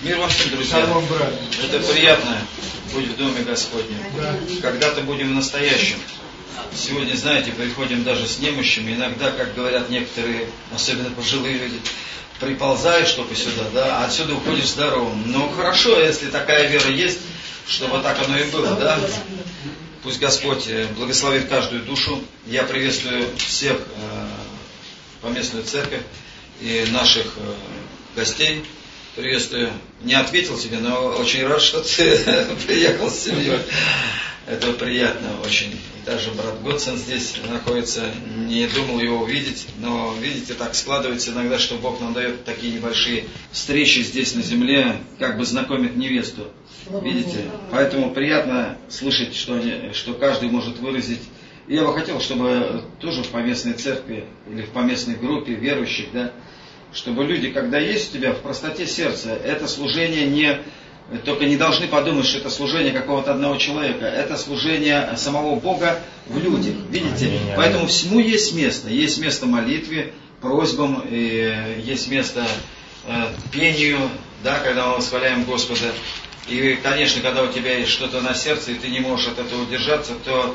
Мир вам всем, друзья. Это приятно быть в Доме Господнем. Когда-то будем в настоящем. Сегодня, знаете, приходим даже с немощами. Иногда, как говорят некоторые, особенно пожилые люди, приползаешь только сюда, да, а отсюда уходишь здоровым. Но хорошо, если такая вера есть, чтобы так оно и было, да. Пусть Господь благословит каждую душу. Я приветствую всех поместную церковь и наших гостей. Приветствую. Не ответил тебе, но очень рад, что ты приехал с семьей. Это приятно очень. Даже брат Готсон здесь находится. Не думал его увидеть, но, видите, так складывается иногда, что Бог нам дает такие небольшие встречи здесь на земле, как бы знакомит невесту. Видите? Поэтому приятно слышать, что каждый может выразить. И я бы хотел, чтобы тоже в поместной церкви или в поместной группе верующих, да, чтобы люди, когда есть у тебя в простоте сердца, это служение только не должны подумать, что это служение какого-то одного человека, это служение самого Бога в людях, видите? Поэтому всему есть место молитве, просьбам, и есть место пению, да, когда мы восхваляем Господа. И, конечно, когда у тебя есть что-то на сердце, и ты не можешь от этого удержаться, то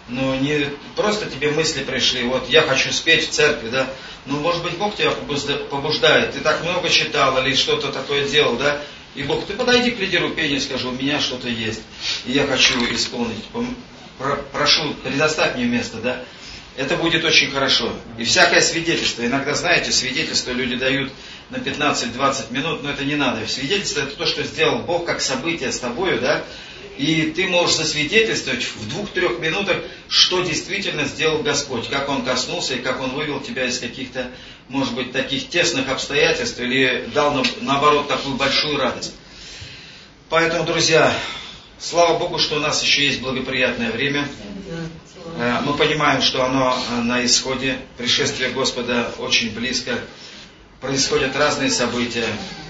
не просто тебе мысли пришли, вот я хочу спеть в церкви, да, может быть, Бог тебя побуждает, ты так много читал или что-то такое делал, да, и Бог, ты подойди к лидеру пения и скажи, у меня что-то есть, и я хочу исполнить, прошу, предоставь мне место, да, это будет очень хорошо. И всякое свидетельство, иногда, знаете, свидетельство люди дают на 15-20 минут, но это не надо. Свидетельство это то, что сделал Бог как событие с тобою, да, и ты можешь засвидетельствовать в 2-3 минутах, что действительно сделал Господь, как Он коснулся и как Он вывел тебя из каких-то, может быть, таких тесных обстоятельств или дал, наоборот, такую большую радость. Поэтому, друзья, слава Богу, что у нас еще есть благоприятное время. Мы понимаем, что оно на исходе, пришествие Господа очень близко, происходят разные события.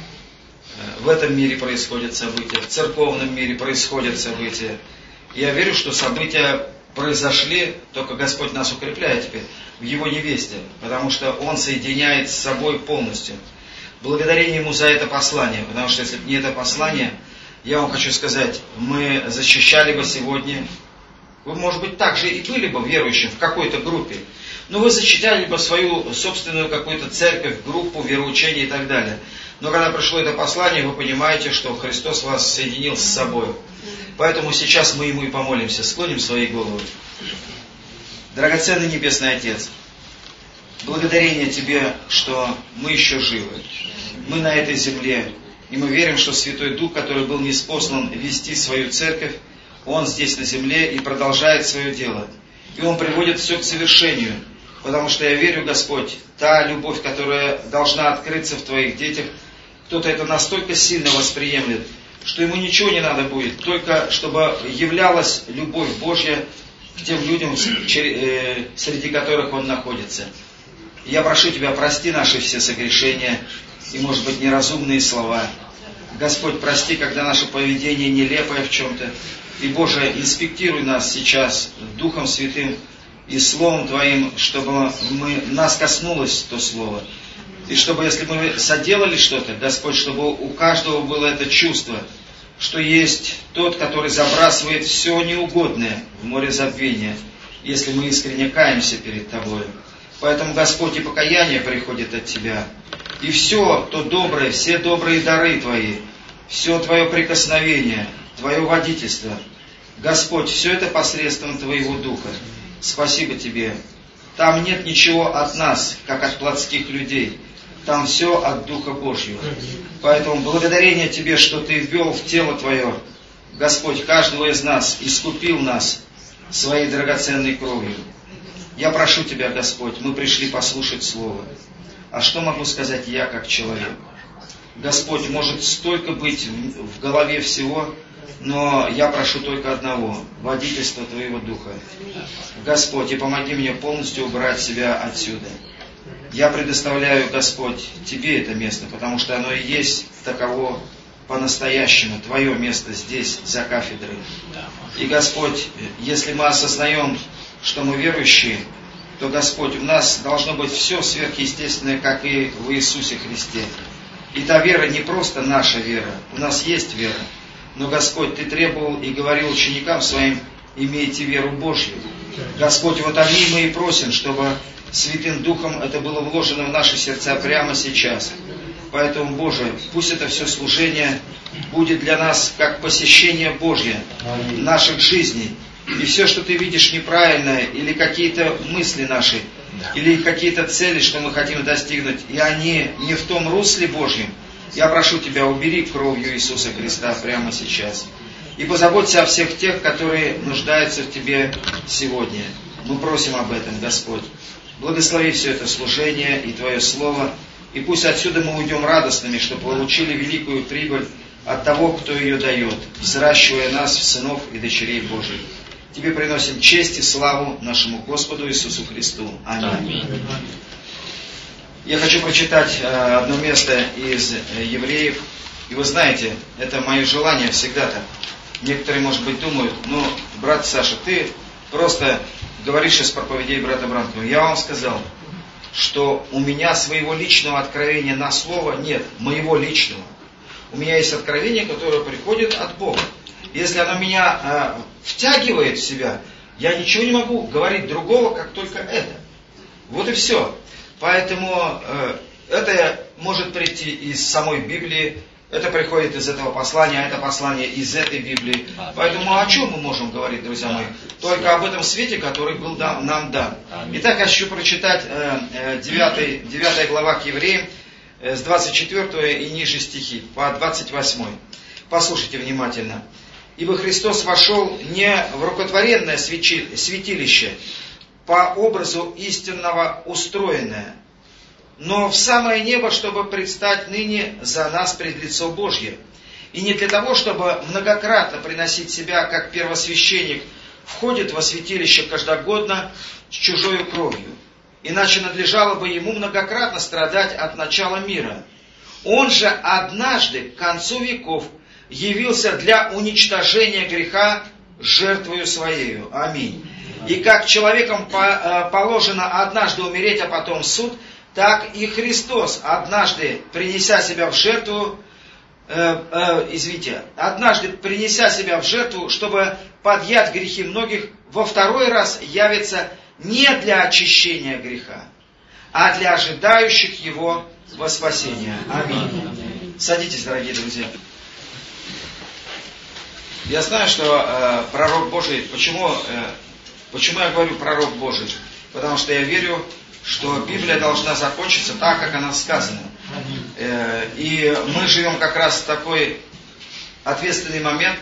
В этом мире происходят события, в церковном мире происходят события. Я верю, что события произошли, только Господь нас укрепляет теперь в Его невесте, потому что Он соединяет с собой полностью. Благодарение Ему за это послание, потому что если бы не это послание, я вам хочу сказать, мы защищали бы сегодня, вы, может быть, также и были бы верующим в какой-то группе, но вы защищали бы свою собственную какую-то церковь, группу, вероучение и так далее. Но когда пришло это послание, вы понимаете, что Христос вас соединил с собой. Поэтому сейчас мы Ему и помолимся, склоним свои головы. Драгоценный Небесный Отец, благодарение Тебе, что мы еще живы. Мы на этой земле, и мы верим, что Святой Дух, который был ниспослан вести свою церковь, Он здесь на земле и продолжает свое дело. И Он приводит все к совершению. Потому что я верю, Господь, та любовь, которая должна открыться в Твоих детях, кто-то это настолько сильно восприемлет, что ему ничего не надо будет, только чтобы являлась любовь Божья к тем людям, среди которых он находится. И я прошу Тебя, прости наши все согрешения и, может быть, неразумные слова. Господь, прости, когда наше поведение нелепое в чем-то. И, Боже, инспектируй нас сейчас Духом Святым и Словом Твоим, чтобы нас коснулось то Слово. И чтобы, если мы соделали что-то, Господь, чтобы у каждого было это чувство, что есть тот, который забрасывает все неугодное в море забвения, если мы искренне каемся перед Тобой. Поэтому, Господь, и покаяние приходит от Тебя. И все то доброе, все добрые дары Твои, все Твое прикосновение, Твое водительство, Господь, все это посредством Твоего Духа. Спасибо Тебе. Там нет ничего от нас, как от плотских людей. Там все от Духа Божьего. Поэтому благодарение Тебе, что Ты ввел в тело Твое, Господь, каждого из нас, искупил нас Своей драгоценной кровью. Я прошу Тебя, Господь, мы пришли послушать Слово. А что могу сказать я, как человек? Господь, может столько быть в голове всего, но я прошу только одного – водительства Твоего Духа. Господь, и помоги мне полностью убрать себя отсюда. Я предоставляю, Господь, Тебе это место, потому что оно и есть таково по-настоящему, Твое место здесь, за кафедрой. И, Господь, если мы осознаем, что мы верующие, то, Господь, у нас должно быть все сверхъестественное, как и в Иисусе Христе. И та вера не просто наша вера, у нас есть вера. Но, Господь, Ты требовал и говорил ученикам Своим, имейте веру Божью. Господь, вот о ней мы и просим, чтобы Святым Духом это было вложено в наши сердца прямо сейчас. Поэтому, Боже, пусть это все служение будет для нас как посещение Божье наших жизней. И все, что Ты видишь неправильное, или какие-то мысли наши, или какие-то цели, что мы хотим достигнуть, и они не в том русле Божьем, я прошу Тебя, убери кровью Иисуса Христа прямо сейчас. И позаботься о всех тех, которые нуждаются в Тебе сегодня. Мы просим об этом, Господь. Благослови все это служение и Твое Слово. И пусть отсюда мы уйдем радостными, что получили великую прибыль от того, кто ее дает, взращивая нас в сынов и дочерей Божьих. Тебе приносим честь и славу нашему Господу Иисусу Христу. Аминь. Я хочу прочитать одно место из Евреев. И вы знаете, это мое желание всегда-то. Некоторые, может быть, думают, брат Саша, ты просто говоришь из проповедей брата Бранкова. Я вам сказал, что у меня своего личного откровения на слово нет, моего личного. У меня есть откровение, которое приходит от Бога. Если оно меня втягивает в себя, я ничего не могу говорить другого, как только это. Вот и все. Поэтому это может прийти из самой Библии, это приходит из этого послания, а это послание из этой Библии. Поэтому о чем мы можем говорить, друзья мои? Только об этом свете, который был нам дан. Итак, я хочу прочитать 9 глава к Евреям, с 24 и ниже стихи, по 28. Послушайте внимательно. «Ибо Христос вошел не в рукотворенное святилище, по образу истинного устроенное, но в самое небо, чтобы предстать ныне за нас пред лицо Божье. И не для того, чтобы многократно приносить себя, как первосвященник входит во святилище каждогодно с чужою кровью. Иначе надлежало бы ему многократно страдать от начала мира. Он же однажды, к концу веков, явился для уничтожения греха жертвою Своею». Аминь. «И как человеком положено однажды умереть, а потом суд, так и Христос, однажды принеся себя в жертву, чтобы подъять грехи многих, во второй раз явится не для очищения греха, а для ожидающих Его во спасение». Аминь. Садитесь, дорогие друзья. Я знаю, что пророк Божий, почему я говорю пророк Божий? Потому что я верю, что Библия должна закончиться так, как она сказана. И мы живем как раз в такой ответственный момент.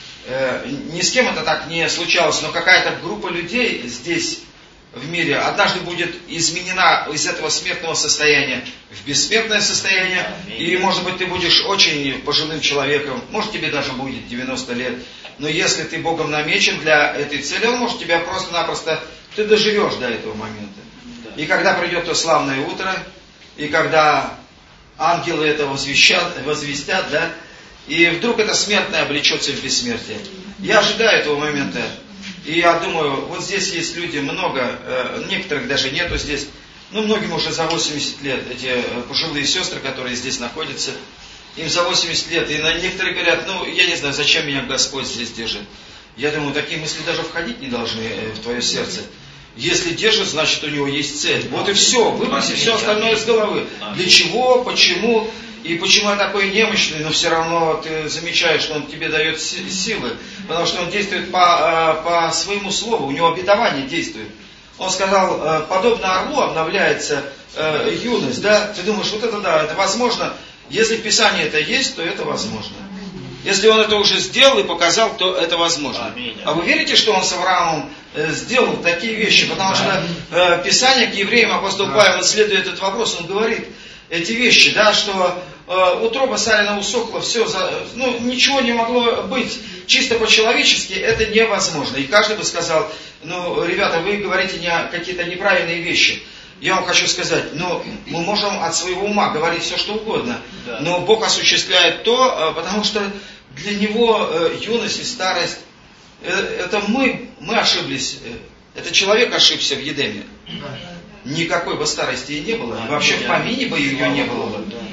Ни с кем это так не случалось, но какая-то группа людей здесь, в мире, однажды будет изменена из этого смертного состояния в бессмертное состояние. И, может быть, ты будешь очень пожилым человеком, может, тебе даже будет 90 лет. Но если ты Богом намечен для этой цели, Он может тебя просто-напросто, ты доживешь до этого момента. И когда придет то славное утро, и когда ангелы это возвестят, да, и вдруг это смертное облечется в бессмертие. Я ожидаю этого момента. И я думаю, вот здесь есть люди много, некоторых даже нету здесь, многим уже за 80 лет, эти пожилые сестры, которые здесь находятся, им за 80 лет, и некоторые говорят, я не знаю, зачем меня Господь здесь держит. Я думаю, такие мысли даже входить не должны в твое сердце. Если держит, значит у него есть цель. Вот и все, выброси все остальное из головы. Для чего, почему, и почему я такой немощный, но все равно ты замечаешь, что Он тебе дает силы, потому что Он действует по своему слову, у Него обетование действует. Он сказал, подобно орлу обновляется юность, да? Ты думаешь, вот это да, это возможно. Если в Писании это есть, то это возможно. Если Он это уже сделал и показал, то это возможно. А вы верите, что Он с Авраамом сделал такие вещи? Потому что Писание к евреям, апостол Павел, исследуя этот вопрос, он говорит эти вещи, да, что утроба Сарина усохла, все, ничего не могло быть. Чисто по-человечески это невозможно. И каждый бы сказал, ребята, вы говорите какие-то неправильные вещи. Я вам хочу сказать, мы можем от своего ума говорить все, что угодно, но Бог осуществляет то, потому что для Него юность и старость, это мы ошиблись, это человек ошибся в Едеме. Никакой бы старости и не было, вообще в помине бы ее не было бы.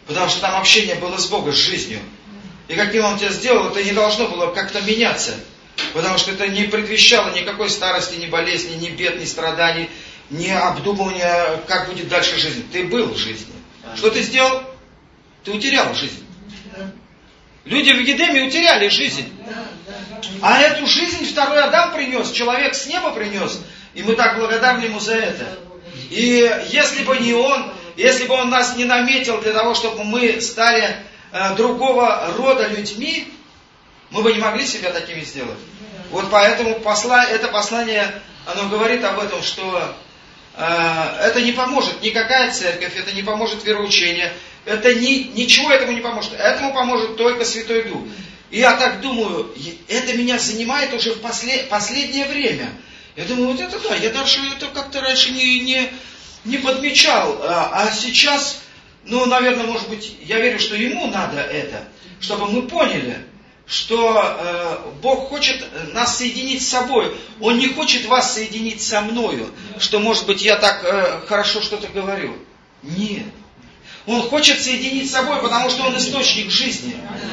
Потому что там общение было с Богом, с жизнью. И каким Он тебя сделал, это не должно было как-то меняться. Потому что это не предвещало никакой старости, ни болезни, ни бед, ни страданий, ни обдумывания, как будет дальше жизнь. Ты был в жизни. Что ты сделал? Ты утерял жизнь. Люди в Едеме утеряли жизнь. А эту жизнь второй Адам принес, человек с неба принес. И мы так благодарны ему за это. И если бы не он, если бы он нас не наметил для того, чтобы мы стали другого рода людьми, мы бы не могли себя такими сделать. Вот поэтому это послание, оно говорит об этом, что это не поможет никакая церковь, это не поможет вероучение, это ничего этому не поможет. Этому поможет только Святой Дух. И я так думаю, это меня занимает уже в последнее время. Я думаю, вот это да, я даже это как-то раньше не подмечал. А сейчас, наверное, может быть, я верю, что ему надо это, чтобы мы поняли, что Бог хочет нас соединить с собой. Он не хочет вас соединить со мною, что, может быть, я так хорошо что-то говорю. Нет. Он хочет соединить с собой, потому что Он источник жизни.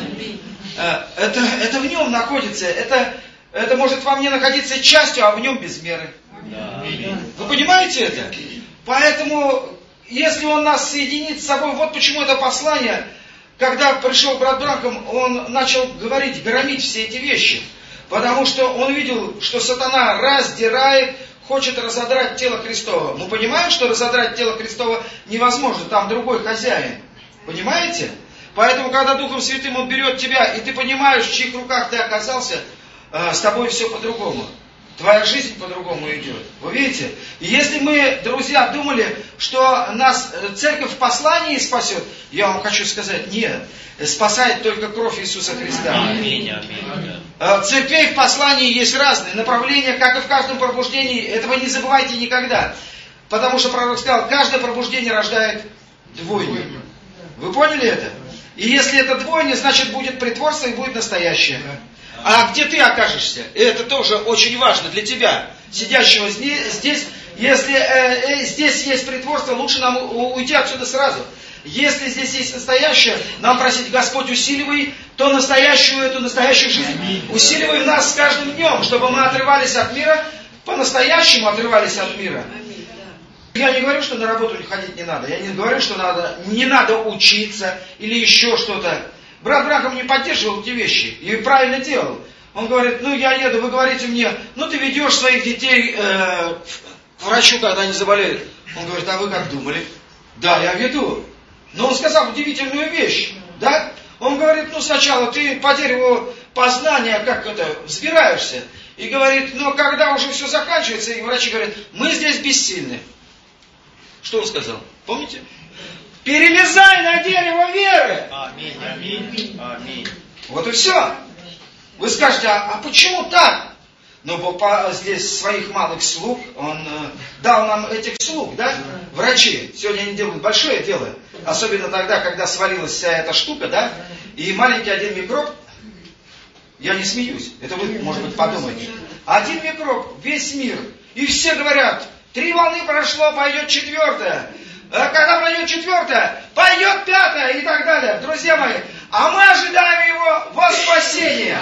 Это в Нем находится. Это может во мне находиться частью, а в Нем без меры. Вы понимаете это? Поэтому, если Он нас соединит с собой, вот почему это послание, когда пришел брат Бранхам, он начал говорить, громить все эти вещи. Потому что он видел, что сатана раздирает, хочет разодрать тело Христово. Мы понимаем, что разодрать тело Христово невозможно, там другой хозяин. Понимаете? Поэтому, когда Духом Святым Он берет тебя, и ты понимаешь, в чьих руках ты оказался, с тобой все по-другому. Твоя жизнь по-другому идет. Вы видите? И если мы, друзья, думали, что нас церковь в послании спасет, я вам хочу сказать, нет. Спасает только кровь Иисуса Христа. Аминь, аминь. Церквей в послании есть разные направления, как и в каждом пробуждении. Этого не забывайте никогда. Потому что пророк сказал, каждое пробуждение рождает двойню. Вы поняли это? И если это двойня, значит будет притворство и будет настоящее. А где ты окажешься? И это тоже очень важно для тебя, сидящего здесь. Если здесь есть притворство, лучше нам уйти отсюда сразу. Если здесь есть настоящее, нам просить, Господь, усиливай то эту настоящую жизнь. Усиливай в нас с каждым днем, чтобы мы отрывались от мира, по-настоящему отрывались от мира. Я не говорю, что на работу ходить не надо. Я не говорю, что не надо учиться или еще что-то. Брат Бранхам не поддерживал эти вещи и правильно делал. Он говорит, я еду, вы говорите мне, ты ведешь своих детей к врачу, когда они заболеют. Он говорит, а вы как думали? Да, я веду. Но он сказал удивительную вещь, да? Он говорит, сначала ты по дереву познания, взбираешься. И говорит, когда уже все заканчивается, и врачи говорят, мы здесь бессильны. Что он сказал? Помните? Перелезай на дерево веры. Аминь, аминь, аминь. Вот и все. Вы скажете, а почему так? Бог здесь своих малых слуг, Он дал нам этих слуг, да? Врачи. Сегодня они делают большое дело. Особенно тогда, когда свалилась вся эта штука, да? И маленький один микроб, я не смеюсь, это вы, может быть, подумаете. Один микроб, весь мир. И все говорят, 3 волны прошло, пойдет 4-я. Когда пройдет 4-я, пойдет 5-я и так далее. Друзья мои, а мы ожидаем его спасения.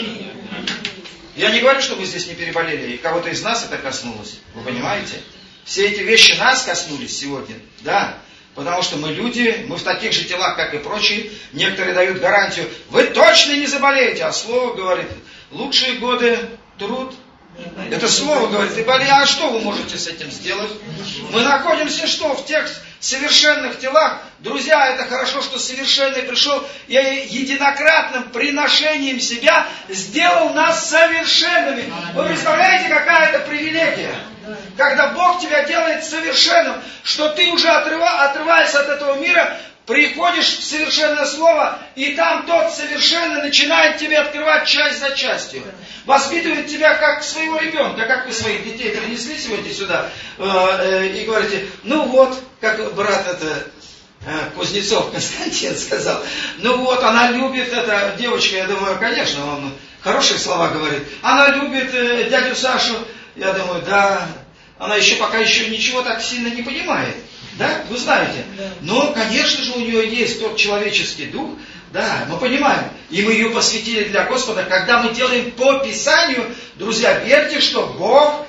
Я не говорю, что вы здесь не переболели, и кого-то из нас это коснулось. Вы понимаете? Все эти вещи нас коснулись сегодня. Да. Потому что мы люди, мы в таких же телах, как и прочие. Некоторые дают гарантию, вы точно не заболеете. А Слово говорит, лучшие годы труд. Это Слово говорит, а что вы можете с этим сделать? Мы находимся что? В тех совершенных телах. Друзья, это хорошо, что совершенный пришел и единократным приношением себя сделал нас совершенными. Вы представляете, какая это привилегия? Когда Бог тебя делает совершенным, что ты уже отрываясь от этого мира, приходишь в совершенное слово, и там тот совершенный начинает тебе открывать часть за частью. Воспитывает тебя как своего ребенка, как вы своих детей принесли сегодня сюда, и говорите, как брат Кузнецов Константин сказал, она любит, эта девочка, я думаю, конечно, он хорошие слова говорит, она любит дядю Сашу, я думаю, да, она пока еще ничего так сильно не понимает. Да? Вы знаете. Но, конечно же, у нее есть тот человеческий дух. Да, мы понимаем. И мы ее посвятили для Господа. Когда мы делаем по Писанию, друзья, верьте, что Бог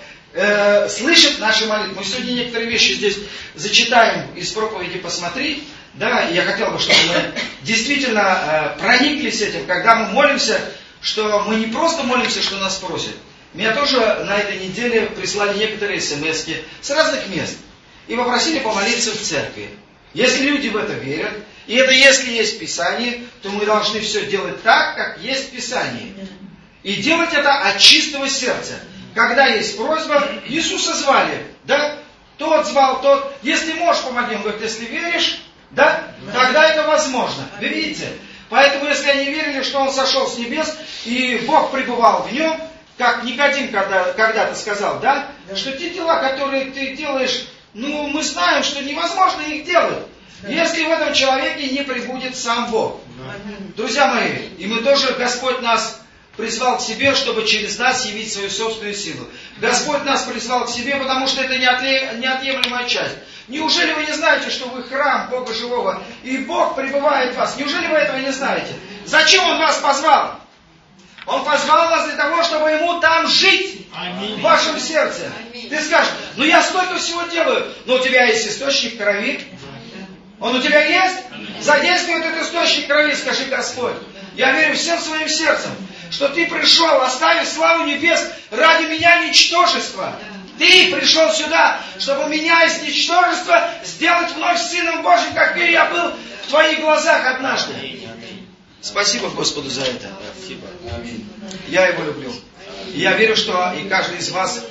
слышит наши молитвы. Мы сегодня некоторые вещи здесь зачитаем из проповеди «Посмотри». Да, и я хотел бы, чтобы мы действительно прониклись этим, когда мы молимся, что мы не просто молимся, что нас просят. Меня тоже на этой неделе прислали некоторые смс-ки с разных мест. И попросили помолиться в церкви. Если люди в это верят, и это если есть Писание, то мы должны все делать так, как есть в Писании. И делать это от чистого сердца. Когда есть просьба, Иисуса звали, да? Тот звал, тот. Если можешь, помоги. Он говорит, если веришь, да? Тогда это возможно. Вы видите? Поэтому, если они верили, что Он сошел с небес, и Бог пребывал в Нем, как Никодим когда-то сказал, да? Что те дела, которые ты делаешь, мы знаем, что невозможно их делать, если в этом человеке не пребудет сам Бог. Друзья мои, и мы тоже, Господь нас призвал к себе, чтобы через нас явить свою собственную силу. Господь нас призвал к себе, потому что это неотъемлемая часть. Неужели вы не знаете, что вы храм Бога живого, и Бог пребывает в вас? Неужели вы этого не знаете? Зачем Он вас позвал? Он позвал вас для того, чтобы Ему там жить. Аминь. В вашем сердце. Аминь. Ты скажешь, я столько всего делаю, но у тебя есть источник крови. Он у тебя есть? Задействуй этот источник крови, скажи, Господь. Я верю всем своим сердцем, что Ты пришел, оставив славу небес ради меня ничтожества. Ты пришел сюда, чтобы меня из ничтожества сделать вновь Сыном Божьим, как я был в Твоих глазах однажды. Спасибо Господу за это. Аминь. Я Его люблю. И я верю, что и каждый из вас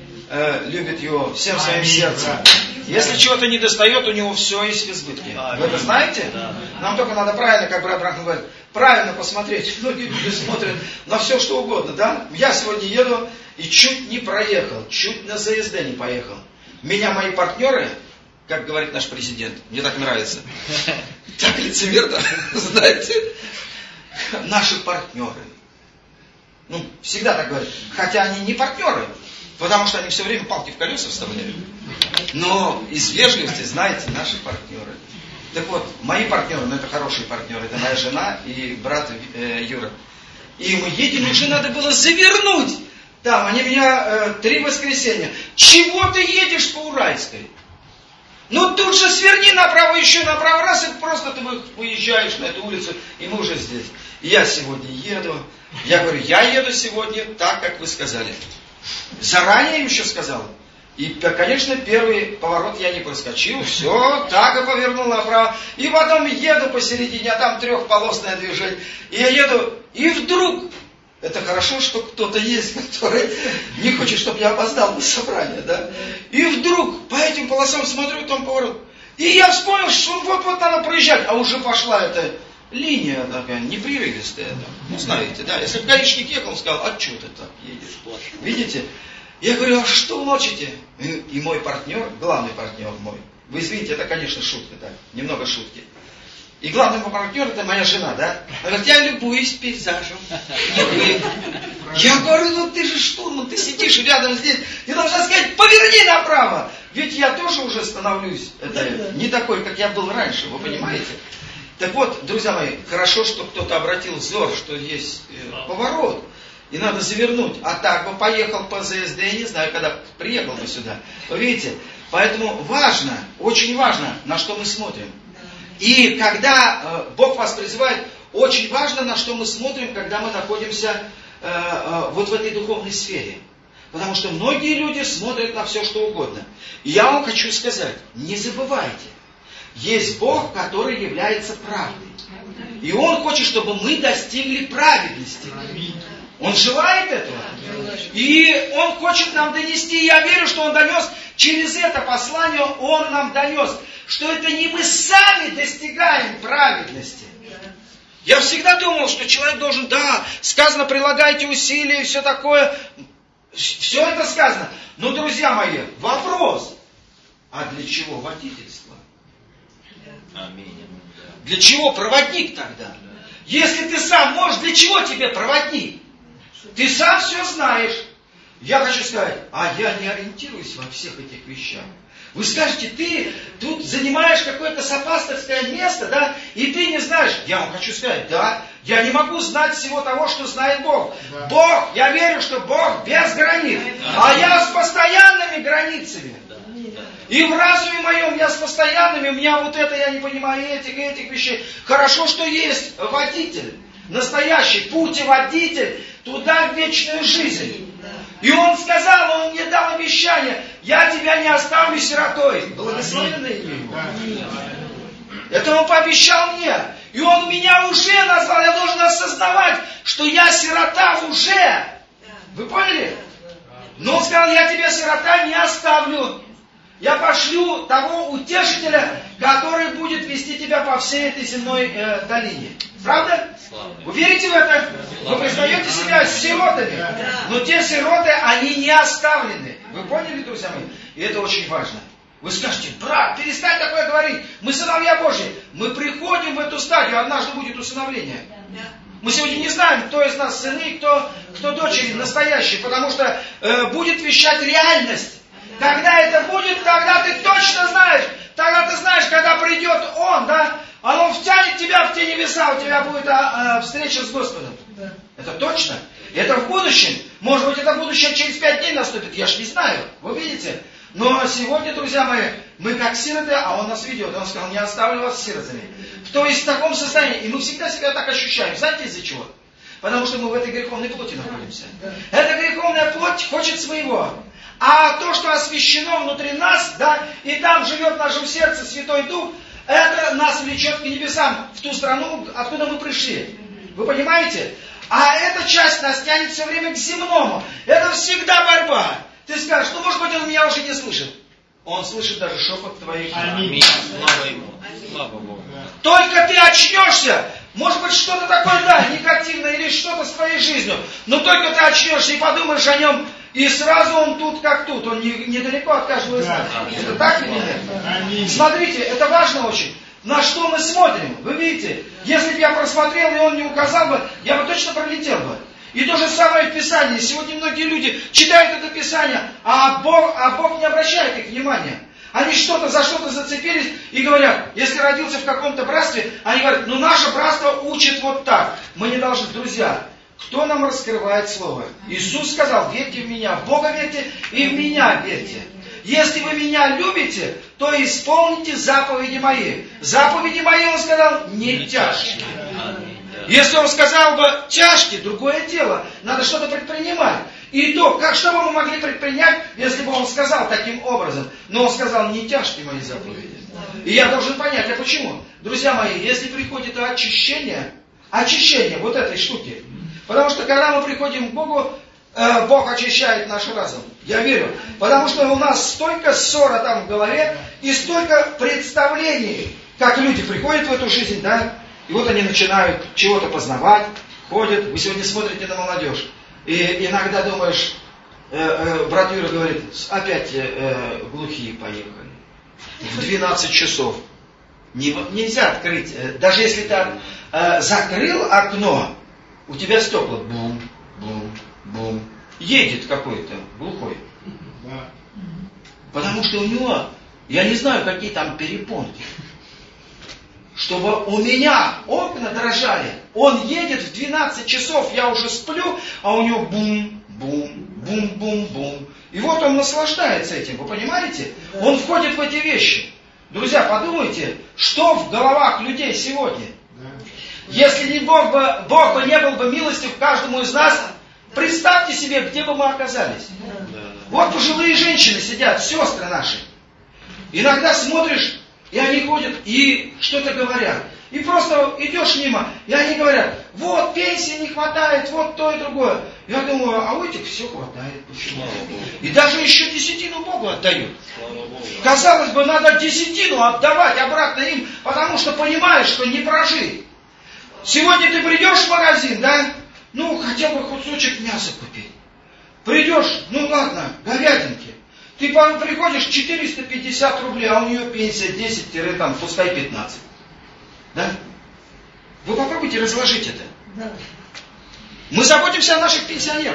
любит Его всем своим сердцем. Если чего-то не достает, у Него все есть в избытке. Вы это знаете? Нам только надо правильно, как брат Брахам говорит, правильно посмотреть. Многие люди смотрят на все, что угодно. Да? Я сегодня еду и чуть не проехал, чуть на ЗСД не поехал. Меня мои партнеры, как говорит наш президент, мне так нравится, так лицемерно, знаете, наши партнеры. Всегда так говорят. Хотя они не партнеры, потому что они все время палки в колеса вставляют. Но из вежливости, знаете, наши партнеры. Так вот, мои партнеры, это хорошие партнеры, это моя жена и брат Юра. И мы едем, уже надо было завернуть. Там, они меня 3 воскресенья. Чего ты едешь по Уральской? Тут же сверни направо, еще направо, раз, и просто ты выезжаешь на эту улицу, и мы уже здесь. И я сегодня еду. Я говорю, я еду сегодня так, как вы сказали. Заранее им еще сказал. И, конечно, первый поворот я не проскочил. Все, так и повернул направо. И потом еду посередине, а там 3-полосное движение. И я еду, и вдруг... Это хорошо, что кто-то есть, который не хочет, чтобы я опоздал на собрание, да? И вдруг по этим полосам смотрю, там поворот. И я вспомнил, что вот надо проезжать. А уже пошла эта линия такая, непрерывистая. Знаете, да? Если бы гаишник ехал, он сказал, а что ты так едешь? Видите? Я говорю, а что вы молчите? И мой партнер, главный партнер мой. Вы извините, это, конечно, шутка, да? Немного шутки. И главный мой партнер, это моя жена, да? Она говорит, я любуюсь пейзажем. Я говорю, ты же штурман, ты сидишь рядом здесь. Ты должна сказать, поверни направо. Ведь я тоже уже становлюсь не такой, как я был раньше, вы понимаете? Так вот, друзья мои, хорошо, что кто-то обратил взор, что есть поворот. И надо завернуть. А так бы поехал по ЗСД, я не знаю, когда приехал бы сюда. Вы видите? Поэтому важно, очень важно, на что мы смотрим. И когда Бог вас призывает, очень важно, на что мы смотрим, когда мы находимся вот в этой духовной сфере. Потому что многие люди смотрят на все, что угодно. И я вам хочу сказать, не забывайте, есть Бог, который является правдой. И Он хочет, чтобы мы достигли праведности. Он желает этого. И Он хочет нам донести, я верю, что Он донес, через это послание Он нам донес, что это не мы сами достигаем праведности. Я всегда думал, что человек должен, сказано, прилагайте усилия и все такое. Все это сказано. Но, друзья мои, вопрос, а для чего водительство? Аминь. Для чего проводник тогда? Если ты сам можешь, для чего тебе проводник? Ты сам все знаешь. Я хочу сказать, я не ориентируюсь во всех этих вещах. Вы скажете, ты тут занимаешь какое-то сопастовское место, да, и ты не знаешь. Я вам хочу сказать, да, я не могу знать всего того, что знает Бог. Да. Бог, я верю, что Бог без границ, а я с постоянными границами. И в разуме моем я с постоянными, у меня вот это, я не понимаю этих вещей. Хорошо, что есть водитель, настоящий путеводитель туда, в вечную жизнь. И он сказал, он мне дал обещание, я тебя не оставлю сиротой. Благословенное имя его. Это он пообещал мне. И он меня уже назвал, я должен осознавать, что я сирота уже. Вы поняли? Но он сказал, я тебя, сирота, не оставлю. Я пошлю того утешителя, который будет вести тебя по всей этой земной долине. Правда? Вы верите в это? Вы признаете себя сиротами? Но те сироты, они не оставлены. Вы поняли, друзья мои? И это очень важно. Вы скажете, брат, перестань такое говорить. Мы сыновья Божьи. Мы приходим в эту стадию, однажды будет усыновление. Мы сегодня не знаем, кто из нас сыны, кто дочери настоящие, потому что будет вещать реальность. Когда это будет, тогда ты точно знаешь. Тогда ты знаешь, когда придет Он, да, Он втянет тебя в те небеса, у тебя будет встреча с Господом. Да. Это точно. Это в будущем. Может быть, это в будущем через 5 дней наступит. Я ж не знаю. Вы видите? Но сегодня, друзья мои, мы как сироты, а Он нас ведет. Он сказал, не оставлю вас сиротами. То есть в таком состоянии. И мы всегда себя так ощущаем. Знаете из-за чего? Потому что мы в этой греховной плоти находимся. Эта греховная плоть хочет своего. А то, что освящено внутри нас, да, и там живет в нашем сердце Святой Дух, это нас влечет к небесам, в ту страну, откуда мы пришли. Вы понимаете? А эта часть нас тянет все время к земному. Это всегда борьба. Ты скажешь, ну может быть он меня уже не слышит. Он слышит даже шепот твоих. Аминь. Слава Ему. Слава Богу. Только ты очнешься. Может быть что-то такое, да, негативное или что-то с твоей жизнью. Но только ты очнешься и подумаешь о нем. И сразу он тут как тут, он недалеко от каждого из нас. Это так или нет? Смотрите, это важно очень. На что мы смотрим? Вы видите, если бы я просмотрел и он не указал бы, я бы точно пролетел бы. И то же самое в Писании. Сегодня многие люди читают это Писание, а Бог не обращает их внимания. Они за что-то зацепились и говорят, если родился в каком-то братстве, они говорят, ну наше братство учит вот так. Мы не должны, друзья. Кто нам раскрывает Слово? Иисус сказал, верьте в Меня, в Бога верьте и в Меня верьте. Если вы Меня любите, то исполните заповеди Мои. Заповеди Мои, Он сказал, не тяжкие. Если Он сказал бы тяжкие, другое дело. Надо что-то предпринимать. И то, что бы мы могли предпринять, если бы Он сказал таким образом? Но Он сказал, не тяжкие Мои заповеди. И я должен понять, а почему? Друзья мои, если приходит очищение вот этой штуки, потому что когда мы приходим к Богу, Бог очищает наш разум. Я верю. Потому что у нас столько ссора там в голове и столько представлений, как люди приходят в эту жизнь, да, и вот они начинают чего-то познавать, ходят. Вы сегодня смотрите на молодежь. И иногда думаешь, брат Юра говорит, опять глухие поехали. В 12 часов. Нельзя открыть. Даже если ты закрыл окно, у тебя стекла бум, бум, бум. Едет какой-то глухой. Потому что у него, я не знаю, какие там перепонки. Чтобы у меня окна дрожали. Он едет в 12 часов, я уже сплю, а у него бум, бум, бум, бум, бум. И вот он наслаждается этим, вы понимаете? Он входит в эти вещи. Друзья, подумайте, что в головах людей сегодня. Если не Бог бы не был бы милостив к каждому из нас, представьте себе, где бы мы оказались. Вот пожилые женщины сидят, сестры наши. Иногда смотришь, и они ходят и что-то говорят. И просто идешь мимо, и они говорят, вот пенсии не хватает, вот то и другое. Я думаю, а у этих все хватает. Почему? И даже еще десятину Богу отдают. Казалось бы, надо десятину отдавать обратно им, потому что понимаешь, что не прожить. Сегодня ты придешь в магазин, да? Ну, хотя бы кусочек мяса купить. Придешь, ну ладно, говядинки. Ты приходишь 450 рублей, а у нее пенсия 10, там, пускай 15. Да? Вы попробуйте разложить это. Да. Мы заботимся о наших пенсионерах.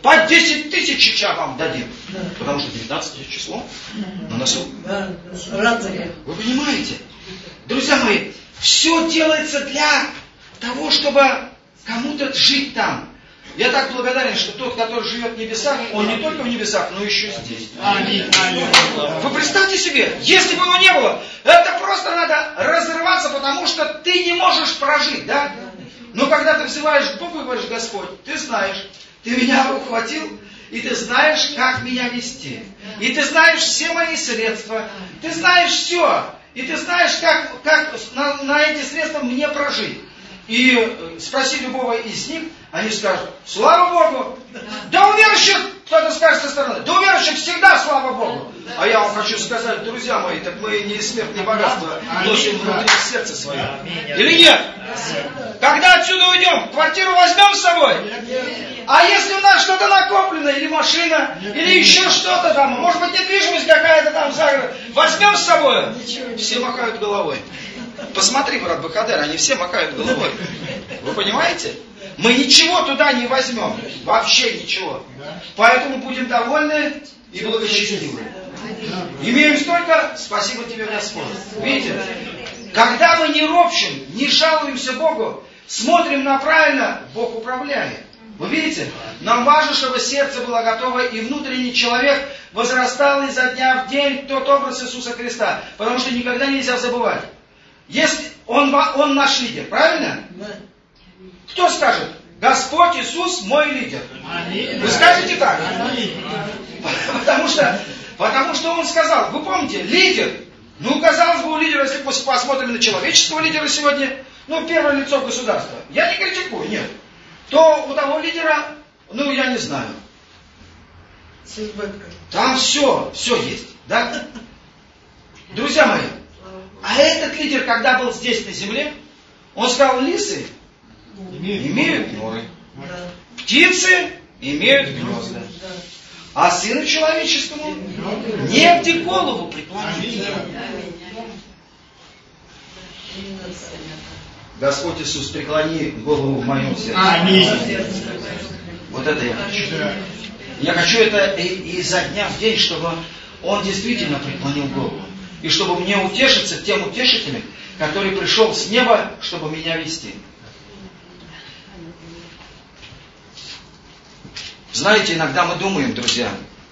По 10 тысяч сейчас вам дадим. Потому что 19 число на носу. Вы понимаете? Друзья мои, все делается для того, чтобы кому-то жить там. Я так благодарен, что тот, который живет в небесах, он не только в небесах, но еще здесь. Аминь. Вы представьте себе, если бы его не было, это просто надо разрываться, потому что ты не можешь прожить, да? Но когда ты взываешь к Богу и говоришь: Господь, ты знаешь, ты меня ухватил, и ты знаешь, как меня вести. И ты знаешь все мои средства, ты знаешь все. И ты знаешь, как на эти средства мне прожить. И спроси любого из них, они скажут: слава Богу! Да у верующих, кто-то скажет со стороны, да у верующих всегда слава Богу! А я вам хочу сказать, друзья мои, так мы не смерть, не богатство носим внутри сердца свое. Или нет? Когда отсюда уйдем, квартиру возьмем с собой? А если у нас что-то накоплено, или машина, или еще что-то там, может быть недвижимость какая-то там за городом, возьмем с собой? Все махают головой. Посмотри, брат Бахадер, они все макают головой. Вы понимаете? Мы ничего туда не возьмем. Вообще ничего. Поэтому будем довольны и благочестивы. Имеем столько, спасибо тебе, Господь. Видите? Когда мы не ропщим, не жалуемся Богу, смотрим на правильно, Бог управляет. Вы видите? Нам важно, чтобы сердце было готово, и внутренний человек возрастал изо дня в день, тот образ Иисуса Христа. Потому что никогда нельзя забывать. Если он наш лидер, правильно? Кто скажет: Господь Иисус мой лидер? Вы скажете так? Потому что он сказал, вы помните, лидер. Ну, казалось бы, у лидера, если мы посмотрим на человеческого лидера сегодня, первое лицо государства. Я не критикую, нет. То у того лидера, я не знаю. Там все есть, да? Друзья мои, а этот лидер, когда был здесь на земле, он сказал: лисы имеют норы, птицы имеют гнезда, а сыну человеческому негде голову преклонить. Господь Иисус, преклони голову в моем сердце. Аминь. Вот это я хочу. Я хочу это изо дня в день, чтобы Он действительно преклонил голову. И чтобы мне утешиться тем утешителем, который пришел с неба, чтобы меня вести. Знаете, иногда мы думаем, друзья,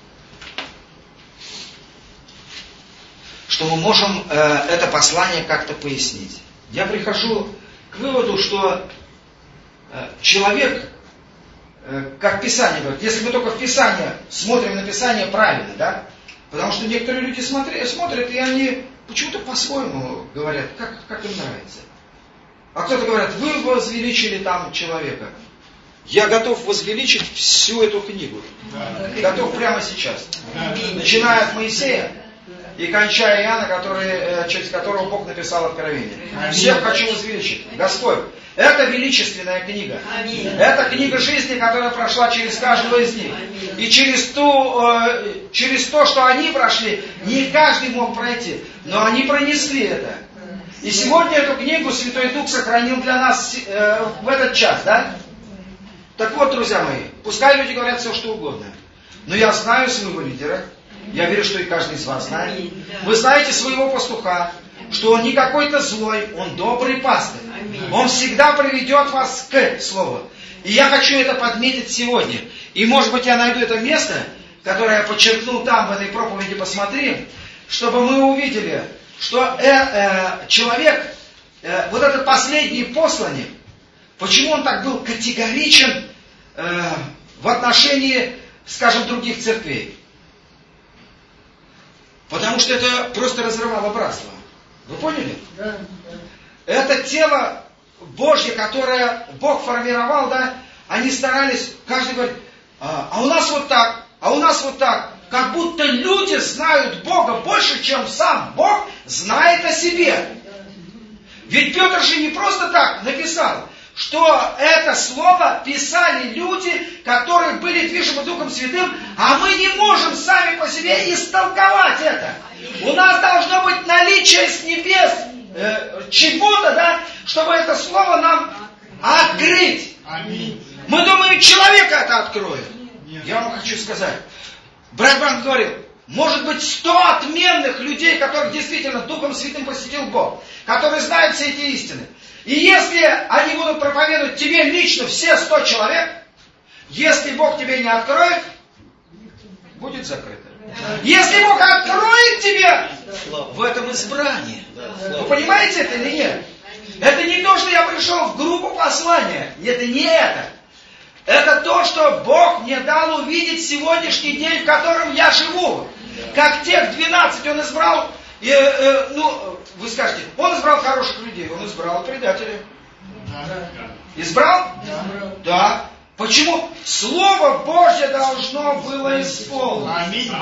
что мы можем это послание как-то пояснить. Я прихожу к выводу, что человек, как Писание говорит, если мы только в Писание смотрим на Писание правильно, да? Потому что некоторые люди смотрят, и они почему-то по-своему говорят, как им нравится. А кто-то говорит: вы возвеличили там человека. Я готов возвеличить всю эту книгу. Готов прямо сейчас. Начиная от Моисея и кончая Иоанна, через которого Бог написал Откровение. Всех хочу возвеличить. Господь, это величественная книга. Это книга жизни, которая прошла через каждого из них. И через то, что они прошли, не каждый мог пройти. Но они пронесли это. И сегодня эту книгу Святой Дух сохранил для нас в этот час, да? Так вот, друзья мои, пускай люди говорят все, что угодно. Но я знаю своего лидера. Я верю, что и каждый из вас знает. Вы знаете своего пастуха, что он не какой-то злой, он добрый пастырь. Он всегда приведет вас к Слову. И я хочу это подметить сегодня. И может быть я найду это место, которое я подчеркнул там, в этой проповеди, посмотри, чтобы мы увидели, что человек, вот этот последний посланник, почему он так был категоричен в отношении, скажем, других церквей? Потому что это просто разрывало братство. Вы поняли? Да. Это тело Божье, которое Бог формировал, да, они старались, каждый говорит: а у нас вот так, а у нас вот так. Как будто люди знают Бога больше, чем сам Бог знает о себе. Ведь Петр же не просто так написал, что это слово писали люди, которые были движимы Духом Святым, а мы не можем сами по себе истолковать это. У нас должно быть наличие с небес чего-то, да, чтобы это слово нам открыть. Мы думаем, человек это откроет. Я вам хочу сказать. Брат Бран говорил, может быть 100 отменных людей, которых действительно Духом Святым посетил Бог, которые знают все эти истины. И если они будут проповедовать тебе лично все 100 человек, если Бог тебе не откроет, будет закрыто. Если Бог откроет тебе в этом избрании, вы понимаете это или нет? Это не то, что я пришел в группу послания. Это не это. Это то, что Бог мне дал увидеть сегодняшний день, в котором я живу. Как тех 12 Он избрал, вы скажете, Он избрал хороших людей, Он избрал предателей. Избрал? Да. Почему? Слово Божье должно было исполниться.